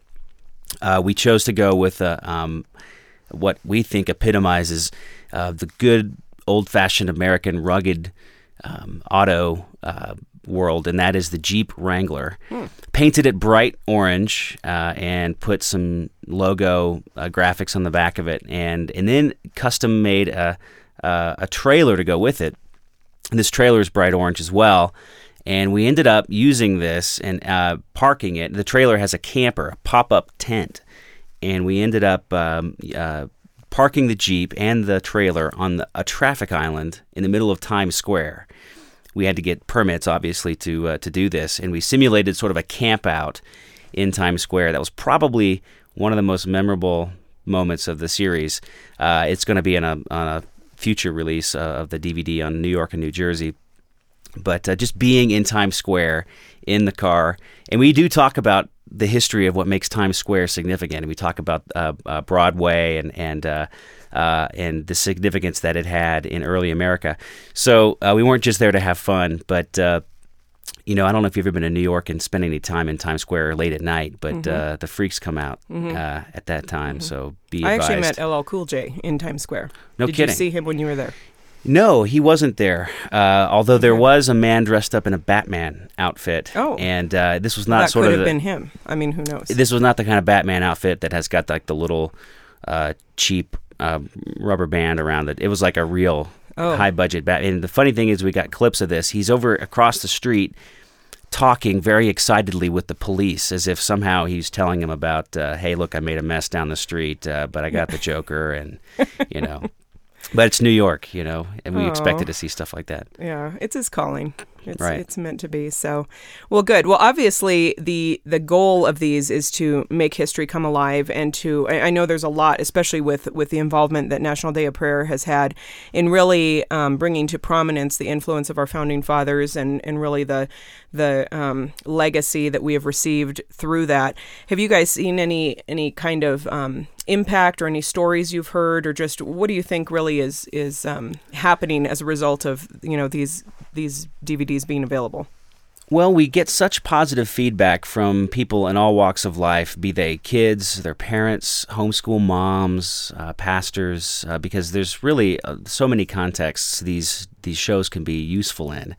Speaker 6: Uh, we chose to go with uh, um, what we think epitomizes uh, the good, old-fashioned American rugged Um, auto uh, world, and that is the Jeep Wrangler. Hmm. Painted it bright orange uh, and put some logo uh, graphics on the back of it, and and then custom made a uh, a trailer to go with it. And this trailer is bright orange as well. And we ended up using this and uh, parking it. The trailer has a camper, a pop-up tent, and we ended up um, uh, parking the Jeep and the trailer on the, a traffic island in the middle of Times Square. We had to get permits, obviously, to uh, to do this, and we simulated sort of a camp out in Times Square. That was probably one of the most memorable moments of the series. Uh, it's going to be in a, on a future release uh, of the D V D on New York and New Jersey. But uh, just being in Times Square in the car, and we do talk about the history of what makes Times Square significant. And we talk about uh, uh, Broadway and and uh, uh, and the significance that it had in early America. So uh, we weren't just there to have fun, but uh, you know, I don't know if you've ever been to New York and spent any time in Times Square late at night, but mm-hmm. uh, the freaks come out mm-hmm. uh, at that time. Mm-hmm. So be advised.
Speaker 2: I actually met L L Cool J in Times Square.
Speaker 6: No
Speaker 2: Did
Speaker 6: kidding.
Speaker 2: Did you see him when you were there?
Speaker 6: No, he wasn't there. Uh, although there was a man dressed up in a Batman outfit.
Speaker 2: Oh,
Speaker 6: and uh, this was not
Speaker 2: that
Speaker 6: sort
Speaker 2: could
Speaker 6: of
Speaker 2: have
Speaker 6: the,
Speaker 2: been him. I mean, who knows?
Speaker 6: This was not the kind of Batman outfit that has got like the little uh, cheap uh, rubber band around it. It was like a real
Speaker 2: oh.
Speaker 6: high budget Batman. And the funny thing is, we got clips of this. He's over across the street, talking very excitedly with the police, as if somehow he's telling them about, uh, hey, look, I made a mess down the street, uh, but I got the Joker, and you know. But it's New York, you know, and we
Speaker 2: oh.
Speaker 6: expected to see stuff like that.
Speaker 2: Yeah, it's his calling. It's,
Speaker 6: right.
Speaker 2: it's meant to be. So, well, good. Well, obviously, the the goal of these is to make history come alive, and to I, I know there's a lot, especially with with the involvement that National Day of Prayer has had in really um, bringing to prominence the influence of our founding fathers, and and really the the um, legacy that we have received through that. Have you guys seen any any kind of um, impact or any stories you've heard, or just what do you think really is is um, happening as a result of you know these these D V Ds being available?
Speaker 6: Well, we get such positive feedback from people in all walks of life, be they kids, their parents, homeschool moms, uh, pastors, uh, because there's really uh, so many contexts these these shows can be useful in.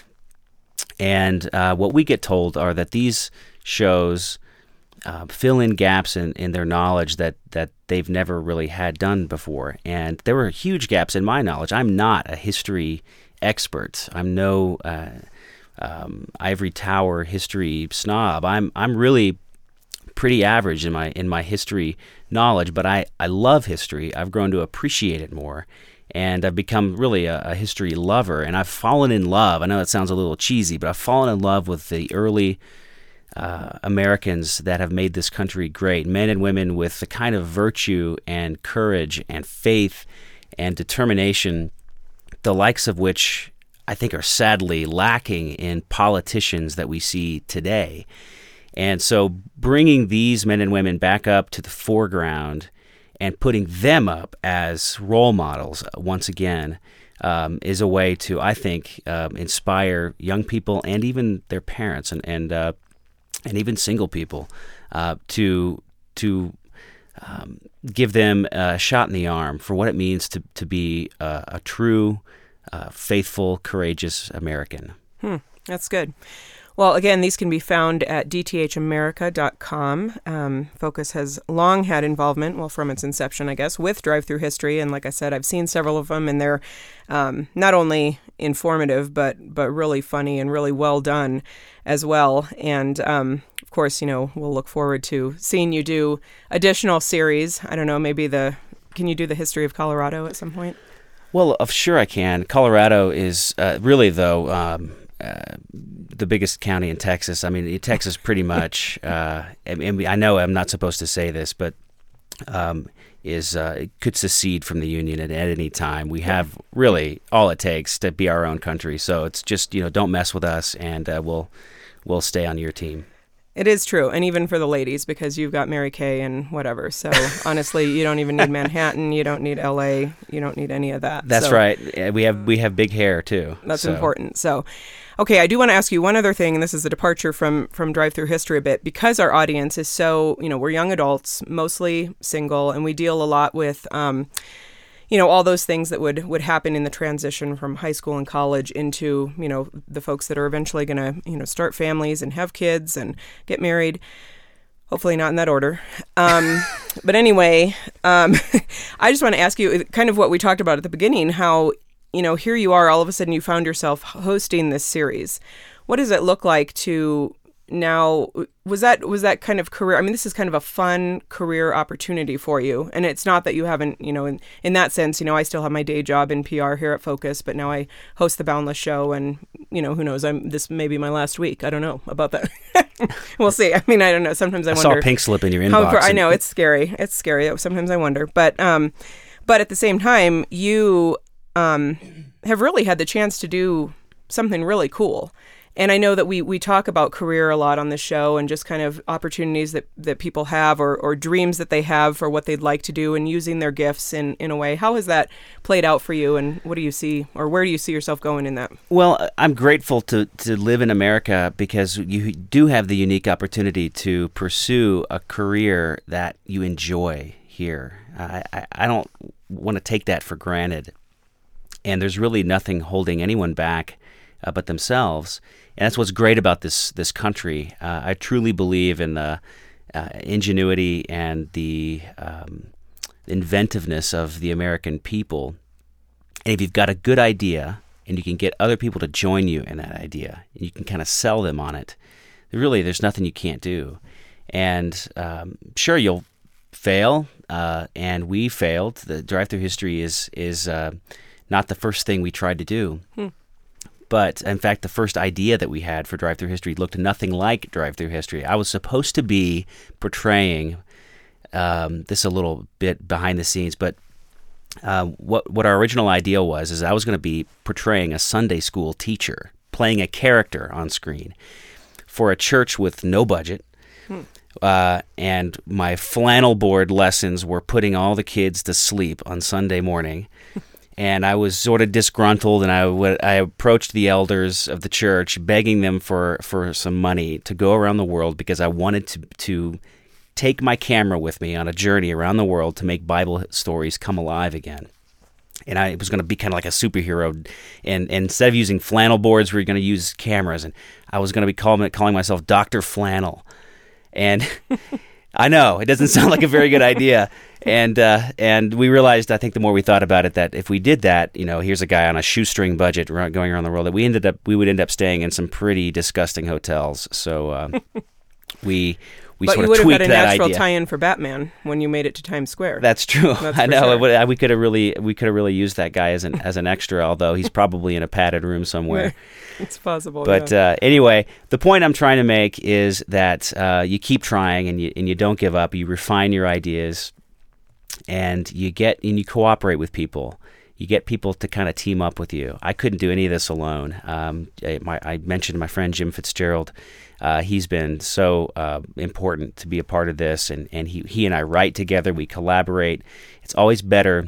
Speaker 6: And uh, what we get told are that these shows uh, fill in gaps in, in their knowledge that, that they've never really had done before. And there were huge gaps in my knowledge. I'm not a history expert. I'm no uh, um, ivory tower history snob. I'm I'm really pretty average in my in my history knowledge, but I, I love history. I've grown to appreciate it more. And I've become really a, a history lover, and I've fallen in love. I know that sounds a little cheesy, but I've fallen in love with the early uh, Americans that have made this country great, men and women with the kind of virtue and courage and faith and determination, the likes of which I think are sadly lacking in politicians that we see today. And so bringing these men and women back up to the foreground and putting them up as role models once again um, is a way to, I think, um, inspire young people and even their parents and and uh, and even single people uh, to to um, give them a shot in the arm for what it means to to be a, a true, uh, faithful, courageous American.
Speaker 2: Hmm, that's good. Well, again, these can be found at d t h america dot com. Um, Focus has long had involvement, well, from its inception, I guess, with Drive-Thru History. And like I said, I've seen several of them, and they're um, not only informative, but but really funny and really well done as well. And, um, of course, you know, we'll look forward to seeing you do additional series. I don't know, maybe the, can you do the history of Colorado at some point?
Speaker 6: Well, uh, sure I can. Colorado is uh, really, though... Um, uh, the biggest county in Texas. I mean, Texas pretty much, uh, and, and we, I know I'm not supposed to say this, but um, is uh, it could secede from the Union at, at any time. We have really all it takes to be our own country. So it's just, you know, don't mess with us, and uh, we'll we'll stay on your team.
Speaker 2: It is true, and even for the ladies, because you've got Mary Kay and whatever. So honestly, you don't even need Manhattan, you don't need L A, you don't need any of that.
Speaker 6: That's
Speaker 2: so,
Speaker 6: right. We have we have big hair too.
Speaker 2: That's
Speaker 6: so.
Speaker 2: important. So, okay, I do want to ask you one other thing, and this is a departure from from drive-through history a bit, because our audience is so, you know, we're young adults, mostly single, and we deal a lot with. Um, you know, all those things that would, would happen in the transition from high school and college into, you know, the folks that are eventually going to, you know, start families and have kids and get married. Hopefully not in that order. Um, but anyway, um, I just want to ask you kind of what we talked about at the beginning, how, you know, here you are, all of a sudden you found yourself hosting this series. What does it look like to now, was that was that kind of career? I mean, this is kind of a fun career opportunity for you. And it's not that you haven't, you know, in, in that sense, you know, I still have my day job in P R here at Focus, but now I host the Boundless Show, and, you know, who knows, I'm this may be my last week. I don't know about that. We'll see. I mean, I don't know. Sometimes I,
Speaker 6: I
Speaker 2: wonder.
Speaker 6: saw a pink slip in your inbox.
Speaker 2: How, I know, it's scary. It's scary. Sometimes I wonder. But um, but at the same time, you um, have really had the chance to do something really cool. And I know that we, we talk about career a lot on this show, and just kind of opportunities that, that people have, or, or dreams that they have for what they'd like to do, and using their gifts in, in a way. How has that played out for you, and what do you see, or where do you see yourself going in that?
Speaker 6: Well, I'm grateful to, to live in America, because you do have the unique opportunity to pursue a career that you enjoy here. I, I, I don't want to take that for granted. And there's really nothing holding anyone back uh, but themselves. And that's what's great about this this country. Uh, I truly believe in the uh, ingenuity and the um, inventiveness of the American people. And if you've got a good idea, and you can get other people to join you in that idea, and you can kind of sell them on it, really there's nothing you can't do. And um, sure, you'll fail, uh, and we failed. The drive-through history is, is uh, not the first thing we tried to do. Hmm. But, in fact, the first idea that we had for drive-through history looked nothing like drive-through history. I was supposed to be portraying um, this a little bit behind the scenes, but uh, what what our original idea was is I was going to be portraying a Sunday school teacher, playing a character on screen for a church with no budget. Hmm. Uh, and my flannel board lessons were putting all the kids to sleep on Sunday morning. And I was sort of disgruntled, and I, w- I approached the elders of the church, begging them for, for some money to go around the world, because I wanted to to take my camera with me on a journey around the world to make Bible stories come alive again. And I was going to be kind of like a superhero, and, and instead of using flannel boards, we were going to use cameras, and I was going to be calling, calling myself Doctor Flannel. And I know, it doesn't sound like a very good idea. And uh, and we realized, I think the more we thought about it, that if we did that, you know, here's a guy on a shoestring budget going around the world, that we ended up we would end up staying in some pretty disgusting hotels. So uh, we we
Speaker 2: but
Speaker 6: sort
Speaker 2: you
Speaker 6: of tweaked that idea. But you would have had a natural
Speaker 2: tie-in for Batman when you made it to Times Square.
Speaker 6: That's true.
Speaker 2: That's
Speaker 6: I know.
Speaker 2: sure.
Speaker 6: Would, we could have really we could have really used that guy as an as an extra, although he's probably in a padded room somewhere.
Speaker 2: It's possible.
Speaker 6: But
Speaker 2: yeah.
Speaker 6: uh, anyway, the point I'm trying to make is that uh, you keep trying, and you and you don't give up. You refine your ideas, and you get and you cooperate with people. You get people to kind of team up with you. I couldn't do any of this alone. Um, I, my, I mentioned my friend Jim Fitzgerald. Uh, he's been so uh, important to be a part of this, and, and he, he and I write together. We collaborate. It's always better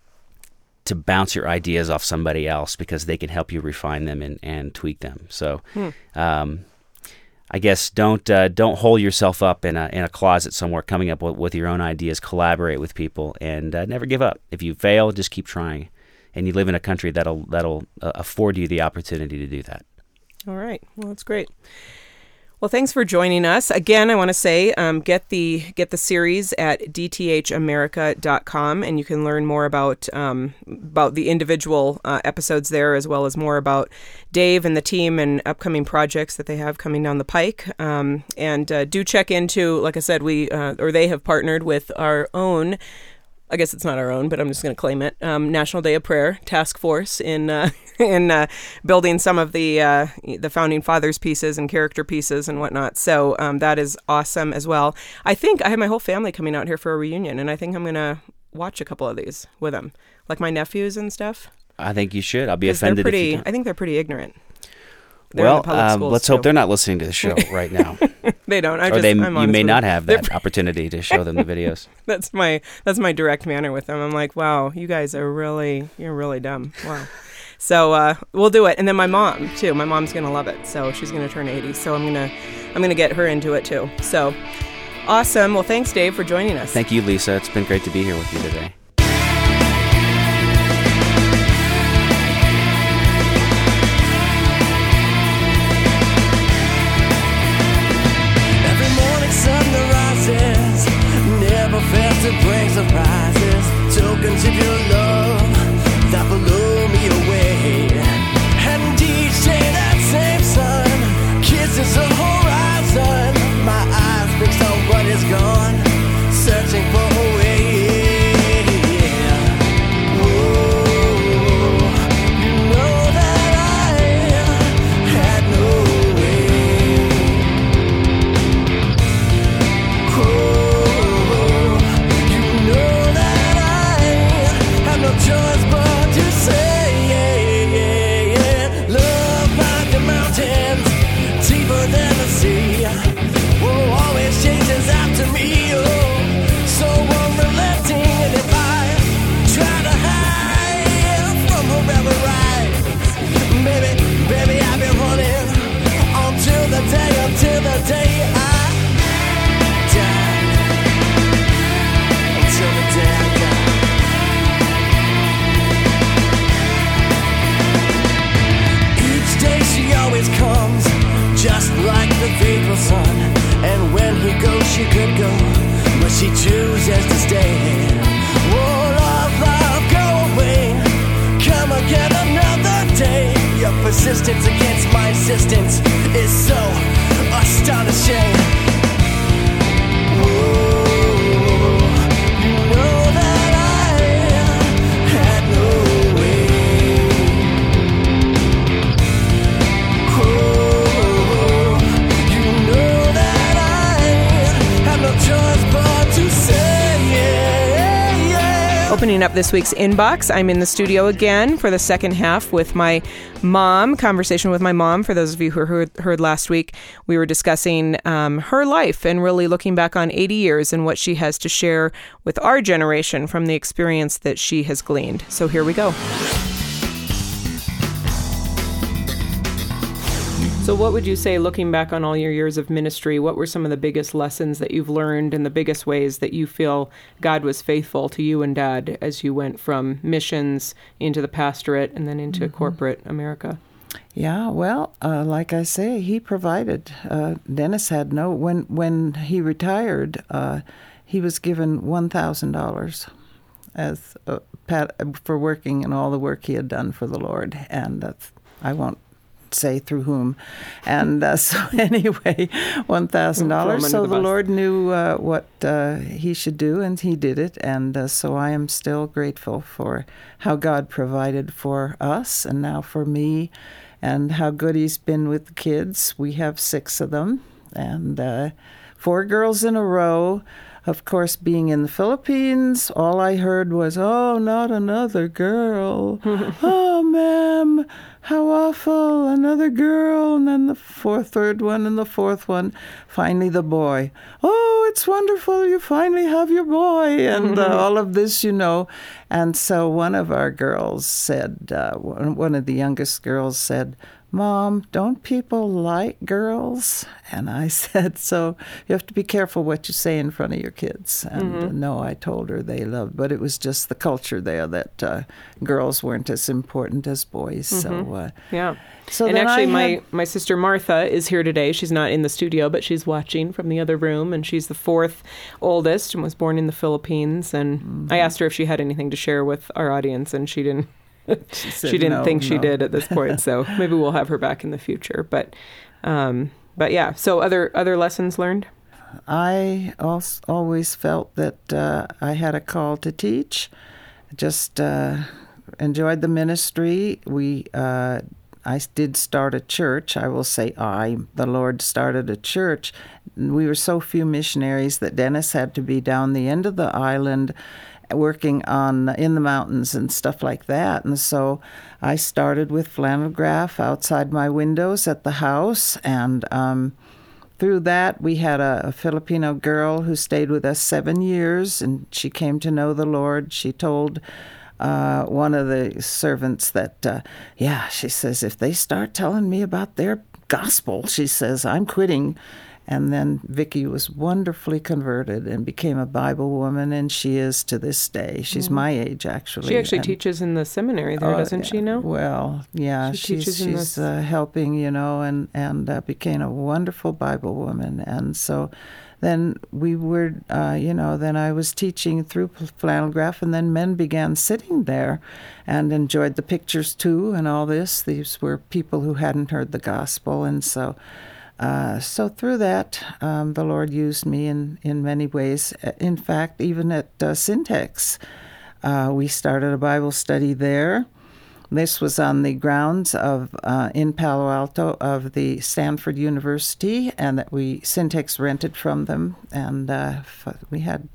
Speaker 6: to bounce your ideas off somebody else, because they can help you refine them and, and tweak them. So hmm. um, I guess don't uh, don't hold yourself up in a in a closet somewhere coming up with, with your own ideas. Collaborate with people, and uh, never give up. If you fail, just keep trying. And you live in a country that'll that'll uh, afford you the opportunity to do that.
Speaker 2: All right. Well, that's great. Well, thanks for joining us. Again, I want to say um, get the get the series at d t h america dot com, and you can learn more about um, about the individual uh, episodes there, as well as more about Dave and the team and upcoming projects that they have coming down the pike. Um, and uh, do check into, like I said, we uh, or they have partnered with our own I guess it's not our own, but I'm just going to claim it. Um, National Day of Prayer Task Force in uh, in uh, building some of the uh, the Founding Fathers pieces and character pieces and whatnot. So um, that is awesome as well. I think I have my whole family coming out here for a reunion, and I think I'm going to watch a couple of these with them, like my nephews and stuff.
Speaker 6: I think you should. I'll be
Speaker 2: 'Cause they're
Speaker 6: offended
Speaker 2: pretty,
Speaker 6: if you don't.
Speaker 2: I think they're pretty ignorant. They're in
Speaker 6: Well,
Speaker 2: the public
Speaker 6: um,
Speaker 2: schools,
Speaker 6: let's
Speaker 2: too.
Speaker 6: hope they're not listening to the show right now.
Speaker 2: They don't. I
Speaker 6: or
Speaker 2: just,
Speaker 6: they,
Speaker 2: I'm
Speaker 6: you
Speaker 2: honest
Speaker 6: may
Speaker 2: with
Speaker 6: not
Speaker 2: them.
Speaker 6: have
Speaker 2: They're
Speaker 6: that opportunity to show them the videos.
Speaker 2: That's my that's my direct manner with them. I'm like, wow, you guys are really you're really dumb. Wow. So uh, we'll do it, and then my mom too. My mom's gonna love it. So she's gonna turn eighty. So I'm gonna I'm gonna get her into it too. So awesome. Well, thanks, Dave, for joining us.
Speaker 6: Thank you, Lisa. It's been great to be here with you today.
Speaker 5: Every morning sun that rises, never fails to bring surprises. Tokens of your love that blow me away. And each day that same sun kisses the horizon. My eyes fixed on what is gone, searching for a way. Oh, you know that I had no way. Oh, you know that I have no choice but to say, love like the mountains, deeper than the sea. Oh, always chases after me. Oh, so unrelenting. And if I try to hide from whoever rides, baby, baby, I've been running until the day, until the day I die. Until the day I die. Each day she always comes, just like the faithful son. And when he goes, she could go, but she chooses to stay. Oh, love, love, go away. Come again another day. Your persistence against my insistence is so astonishing. Oh, you know that I had no way. Oh, you know that I have no choice but to say, yeah, yeah.
Speaker 2: Opening up this week's inbox, I'm in the studio again for the second half with my mom, conversation with my mom. For those of you who heard, heard last week, we were discussing um, her life and really looking back on eighty years and what she has to share with our generation from the experience that she has gleaned. So here we go. So what would you say, looking back on all your years of ministry, what were some of the biggest lessons that you've learned and the biggest ways that you feel God was faithful to you and Dad as you went from missions into the pastorate and then into mm-hmm. corporate America?
Speaker 7: Yeah, well, uh, like I say, he provided. Uh, Dennis had no, when, when he retired, uh, he was given one thousand dollars as a, pat, for working and all the work he had done for the Lord. And that's, I won't say through whom. And uh, so anyway, one thousand dollars. So the, the Lord knew uh, what uh, he should do, and he did it. And uh, so I am still grateful for how God provided for us and now for me, and how good he's been with the kids. We have six of them, and uh, four girls in a row. Of course, being in the Philippines, all I heard was, "Oh, not another girl." "Oh, ma'am, how awful, another girl." And then the fourth, third one, and the fourth one. Finally, the boy. "Oh, it's wonderful, you finally have your boy." And uh, all of this, you know. And so one of our girls said, uh, one of the youngest girls said, "Mom, don't people like girls?" And I said, "So you have to be careful what you say in front of your kids." And mm-hmm. uh, no, I told her they loved, but it was just the culture there that uh, girls weren't as important as boys. Mm-hmm. So uh,
Speaker 2: yeah.
Speaker 7: So
Speaker 2: and actually,
Speaker 7: had,
Speaker 2: my, my sister Martha is here today. She's not in the studio, but she's watching from the other room, and she's the fourth oldest and was born in the Philippines. And mm-hmm. I asked her if she had anything to share with our audience, and she didn't. She, said, she didn't
Speaker 7: no,
Speaker 2: think
Speaker 7: no.
Speaker 2: she did at this point, so maybe we'll have her back in the future. But, um, but yeah. So other other lessons learned.
Speaker 7: I also always felt that uh, I had a call to teach. Just uh, enjoyed the ministry. We, uh, I did start a church. I will say I, the Lord started a church. We were so few missionaries that Dennis had to be down the end of the island working on in the mountains and stuff like that. And so I started with flannel graph outside my windows at the house. And um, through that, we had a, a Filipino girl who stayed with us seven years, and she came to know the Lord. She told uh, one of the servants that, uh, yeah, she says, if they start telling me about their gospel, she says, I'm quitting. And then Vicki was wonderfully converted and became a Bible woman, and she is to this day. She's mm. my age, actually.
Speaker 2: She actually
Speaker 7: and,
Speaker 2: teaches in the seminary there,
Speaker 7: uh,
Speaker 2: doesn't she now?
Speaker 7: Well, yeah,
Speaker 2: she
Speaker 7: she's,
Speaker 2: teaches in
Speaker 7: she's uh, helping, you know, and, and uh, became a wonderful Bible woman. And so then we were, uh, you know, then I was teaching through flannel graph, and then men began sitting there and enjoyed the pictures too and all this. These were people who hadn't heard the gospel, and so... Uh, so through that, um, the Lord used me in, in many ways. In fact, even at uh, Syntex, uh, we started a Bible study there. This was on the grounds of, uh, in Palo Alto, of the Stanford University, and that we, Syntex rented from them. And uh, we had,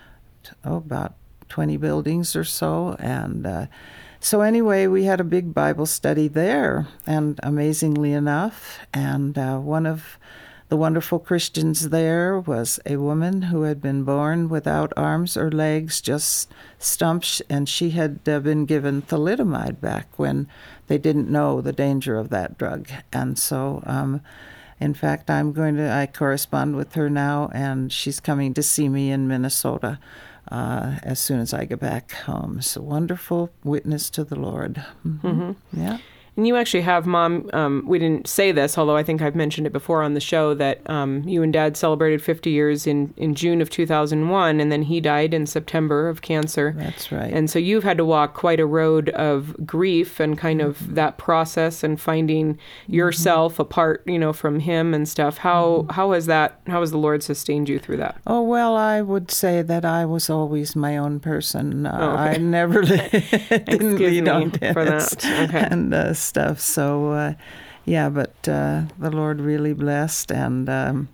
Speaker 7: oh, about twenty buildings or so, and... Uh, So anyway, we had a big Bible study there, and amazingly enough, and uh, one of the wonderful Christians there was a woman who had been born without arms or legs, just stumps, and she had uh, been given thalidomide back when they didn't know the danger of that drug. And so, um, in fact, I'm going to, I correspond with her now, and she's coming to see me in Minnesota. Uh, as soon as I get back home. It's a wonderful witness to the Lord. Mm-hmm. Mm-hmm. Yeah.
Speaker 2: And you actually have, Mom, um, we didn't say this, although I think I've mentioned it before on the show, that um, you and Dad celebrated fifty years in, in June of two thousand one, and then he died in September of cancer.
Speaker 7: That's right.
Speaker 2: And so you've had to walk quite a road of grief and kind of mm-hmm. that process and finding yourself mm-hmm. apart, you know, from him and stuff. How mm-hmm. how has that, how has the Lord sustained you through that?
Speaker 7: Oh, well, I would say that I was always my own person. Uh,
Speaker 2: oh, okay.
Speaker 7: I never didn't lead on Dennis
Speaker 2: for that. Okay.
Speaker 7: And uh, stuff. So, uh, yeah, but uh, the Lord really blessed. And um,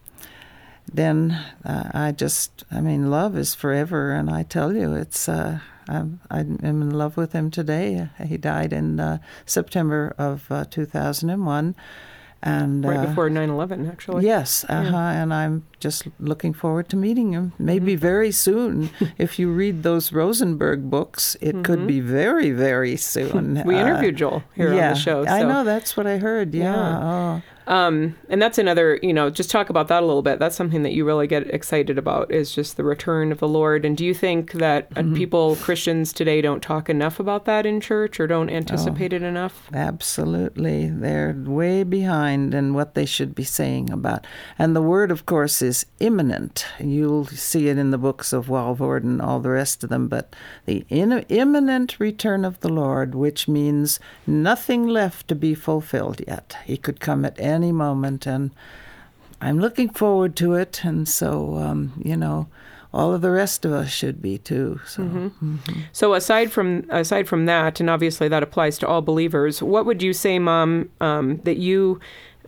Speaker 7: then uh, I just, I mean, love is forever. And I tell you, it's, uh, I'm, I'm in love with him today. He died in uh, September of uh, two thousand one. And,
Speaker 2: right
Speaker 7: uh,
Speaker 2: before nine eleven, actually.
Speaker 7: Yes, uh-huh, yeah. And I'm just looking forward to meeting him. Maybe mm-hmm. very soon. If you read those Rosenberg books, it mm-hmm. could be very, very soon.
Speaker 2: We interviewed uh, Joel here
Speaker 7: yeah,
Speaker 2: on the show. So.
Speaker 7: I know, that's what I heard, yeah. yeah. Oh.
Speaker 2: Um, and that's another, you know, just talk about that a little bit. That's something that you really get excited about, is just the return of the Lord. And do you think that mm-hmm. people, Christians today, don't talk enough about that in church, or don't anticipate oh, it enough?
Speaker 7: Absolutely. They're way behind in what they should be saying about. And the word, of course, is imminent. You'll see it in the books of Walvoord and all the rest of them. But the in- imminent return of the Lord, which means nothing left to be fulfilled yet. He could come at any any moment, and I'm looking forward to it. And so, um, you know, all of the rest of us should be too. So,
Speaker 2: mm-hmm.
Speaker 7: Mm-hmm.
Speaker 2: so aside from aside from that, and obviously that applies to all believers, what would you say, Mom, um, that you,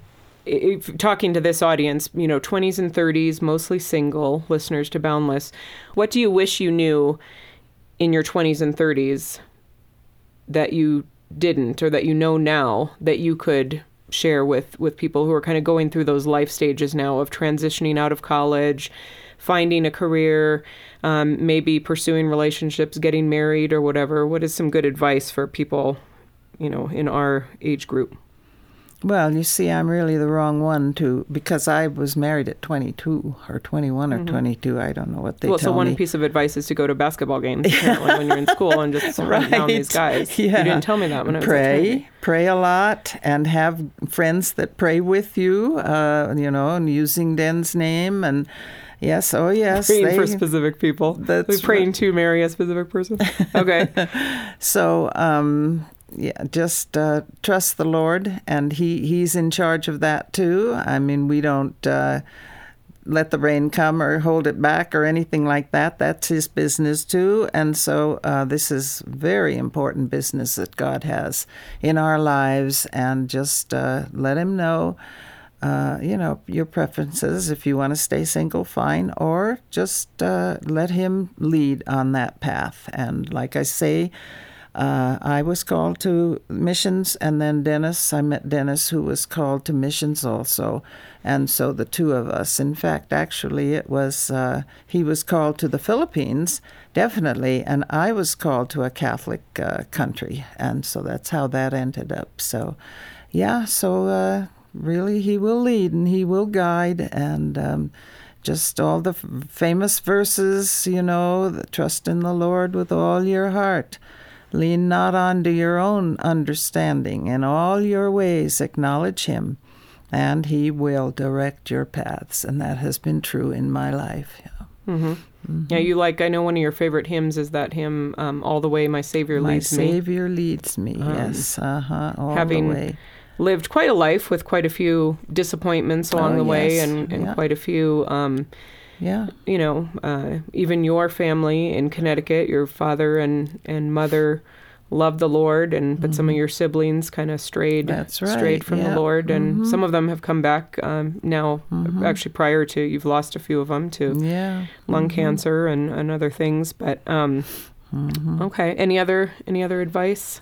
Speaker 2: if, talking to this audience, you know, twenties and thirties, mostly single listeners to Boundless, what do you wish you knew in your twenties and thirties that you didn't, or that you know now that you could share with, with people who are kind of going through those life stages now of transitioning out of college, finding a career, um, maybe pursuing relationships, getting married or whatever? What is some good advice for people, you know, in our age group?
Speaker 7: Well, you see, I'm really the wrong one to, because I was married at twenty-two or twenty-one or mm-hmm. twenty-two. I don't know what they
Speaker 2: well,
Speaker 7: tell me.
Speaker 2: Well, so one piece of advice is to go to basketball games apparently when you're in school and just
Speaker 7: right.
Speaker 2: run down these guys.
Speaker 7: Yeah.
Speaker 2: You didn't tell me that when I was
Speaker 7: Pray, pray a lot, and have friends that pray with you, uh, you know, and using Den's name. And yes, oh yes.
Speaker 2: Praying
Speaker 7: they,
Speaker 2: for specific people.
Speaker 7: That's
Speaker 2: We're praying
Speaker 7: right.
Speaker 2: to marry a specific person. Okay.
Speaker 7: So, um... yeah, just uh, trust the Lord, and he, he's in charge of that too. I mean, we don't uh, let the rain come or hold it back or anything like that. That's his business too. And so uh, this is very important business that God has in our lives. And just uh, let him know, uh, you know, your preferences. If you want to stay single, fine. Or just uh, let him lead on that path. And like I say, Uh, I was called to missions, and then Dennis, I met Dennis, who was called to missions also. And so the two of us, in fact, actually, it was, uh, he was called to the Philippines, definitely, and I was called to a Catholic uh, country. And so that's how that ended up. So, yeah, so uh, really he will lead and he will guide, and um, just all the f- famous verses, you know, the, trust in the Lord with all your heart. Lean not onto your own understanding. In all your ways acknowledge him, and he will direct your paths. And that has been true in my life. Yeah.
Speaker 2: Mm-hmm. Mm-hmm. Yeah, you like, I know one of your favorite hymns is that hymn, um, All the Way My Savior
Speaker 7: my
Speaker 2: Leads Me.
Speaker 7: My Savior leads me, um, yes. Uh-huh, all
Speaker 2: having
Speaker 7: the way.
Speaker 2: Lived quite a life with quite a few disappointments along
Speaker 7: oh,
Speaker 2: the way,
Speaker 7: yes.
Speaker 2: and, and
Speaker 7: yeah.
Speaker 2: quite a few... Um,
Speaker 7: Yeah.
Speaker 2: You know, uh, even your family in Connecticut, your father and, and mother loved the Lord, and but mm-hmm. some of your siblings kind of strayed
Speaker 7: That's right.
Speaker 2: strayed from
Speaker 7: yeah.
Speaker 2: the Lord, and
Speaker 7: mm-hmm.
Speaker 2: some of them have come back um, now. Mm-hmm. Actually, prior to you've lost a few of them to
Speaker 7: yeah.
Speaker 2: lung
Speaker 7: mm-hmm.
Speaker 2: cancer and, and other things. But um,
Speaker 7: mm-hmm.
Speaker 2: okay, any other any other advice?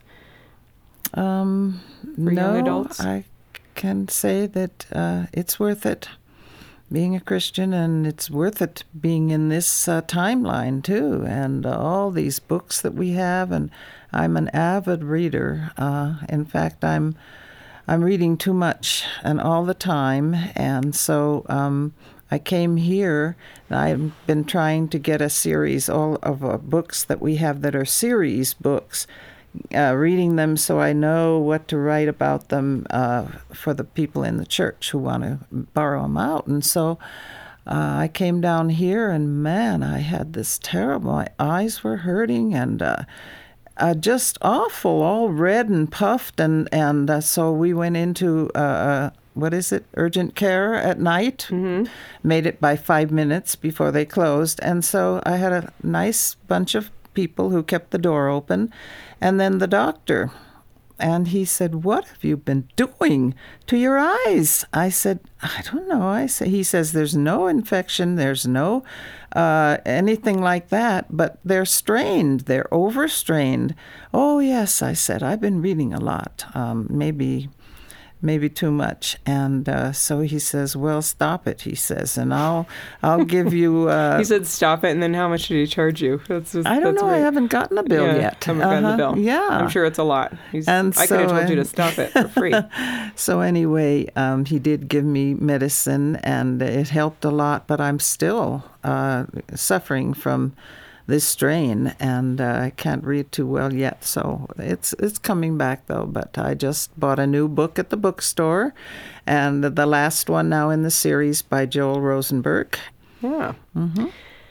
Speaker 7: Um,
Speaker 2: for
Speaker 7: no,
Speaker 2: young adults?
Speaker 7: I can say that uh, it's worth it. Being a Christian, and it's worth it being in this uh, timeline too, and uh, all these books that we have. And I'm an avid reader. Uh, in fact, I'm I'm reading too much and all the time, and so um, I came here. And I've been trying to get a series all of uh, books that we have that are series books. Uh, reading them so I know what to write about them uh, for the people in the church who want to borrow them out. And so uh, I came down here, and man, I had this terrible, my eyes were hurting, and uh, uh, just awful, all red and puffed. And, and uh, so we went into, uh, what is it, urgent care at night,
Speaker 2: mm-hmm.
Speaker 7: made it by five minutes before they closed. And so I had a nice bunch of people who kept the door open. And then the doctor, and he said, "What have you been doing to your eyes?" I said, "I don't know." I say, he says, "There's no infection. There's no uh, anything like that, but they're strained. They're overstrained." "Oh, yes," I said, "I've been reading a lot, um, maybe maybe too much." And uh, so he says, "Well, stop it," he says, "and I'll I'll give you..." Uh,
Speaker 2: he said stop it, and then how much did he charge you? That's just,
Speaker 7: I don't
Speaker 2: that's
Speaker 7: know.
Speaker 2: great.
Speaker 7: I haven't gotten a bill
Speaker 2: yeah,
Speaker 7: yet.
Speaker 2: haven't gotten
Speaker 7: uh-huh.
Speaker 2: the bill.
Speaker 7: Yeah.
Speaker 2: I'm sure it's a lot. He's,
Speaker 7: and
Speaker 2: I
Speaker 7: so,
Speaker 2: could have told
Speaker 7: uh,
Speaker 2: you to stop it for free.
Speaker 7: So anyway, um, he did give me medicine, and it helped a lot, but I'm still uh, suffering from this strain, and uh, I can't read too well yet. So it's it's coming back, though. But I just bought a new book at the bookstore, and the last one now in the series by Joel Rosenberg.
Speaker 2: Yeah.
Speaker 7: Mm-hmm.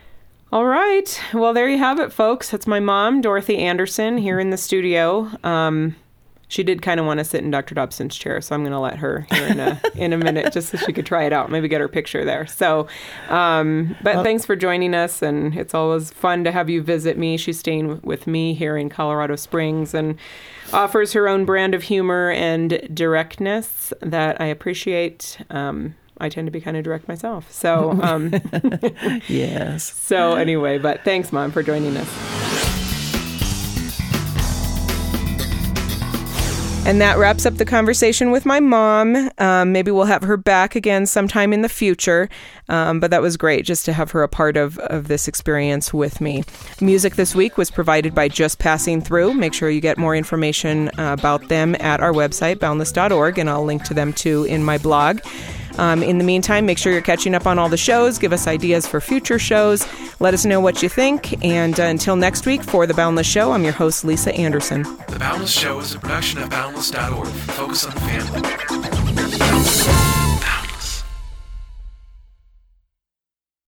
Speaker 2: All right. Well, there you have it, folks. That's my mom, Dorothy Anderson, here in the studio. Um, she did kind of want to sit in Doctor Dobson's chair, so I'm going to let her here in a in a minute just so she could try it out. Maybe get her picture there. So, um, but well, thanks for joining us, and it's always fun to have you visit me. She's staying with me here in Colorado Springs and offers her own brand of humor and directness that I appreciate. Um, I tend to be kind of direct myself. So, um,
Speaker 7: yes.
Speaker 2: So anyway, but thanks, Mom, for joining us. And that wraps up the conversation with my mom. Um, maybe we'll have her back again sometime in the future. Um, but that was great just to have her a part of, of this experience with me. Music this week was provided by Just Passing Through. Make sure you get more information uh, about them at our website, boundless dot org, and I'll link to them too in my blog. Um, in the meantime, make sure you're catching up on all the shows. Give us ideas for future shows. Let us know what you think. And uh, until next week, for The Boundless Show, I'm your host, Lisa Anderson.
Speaker 8: The Boundless Show is a production of boundless dot org. Focus on the family.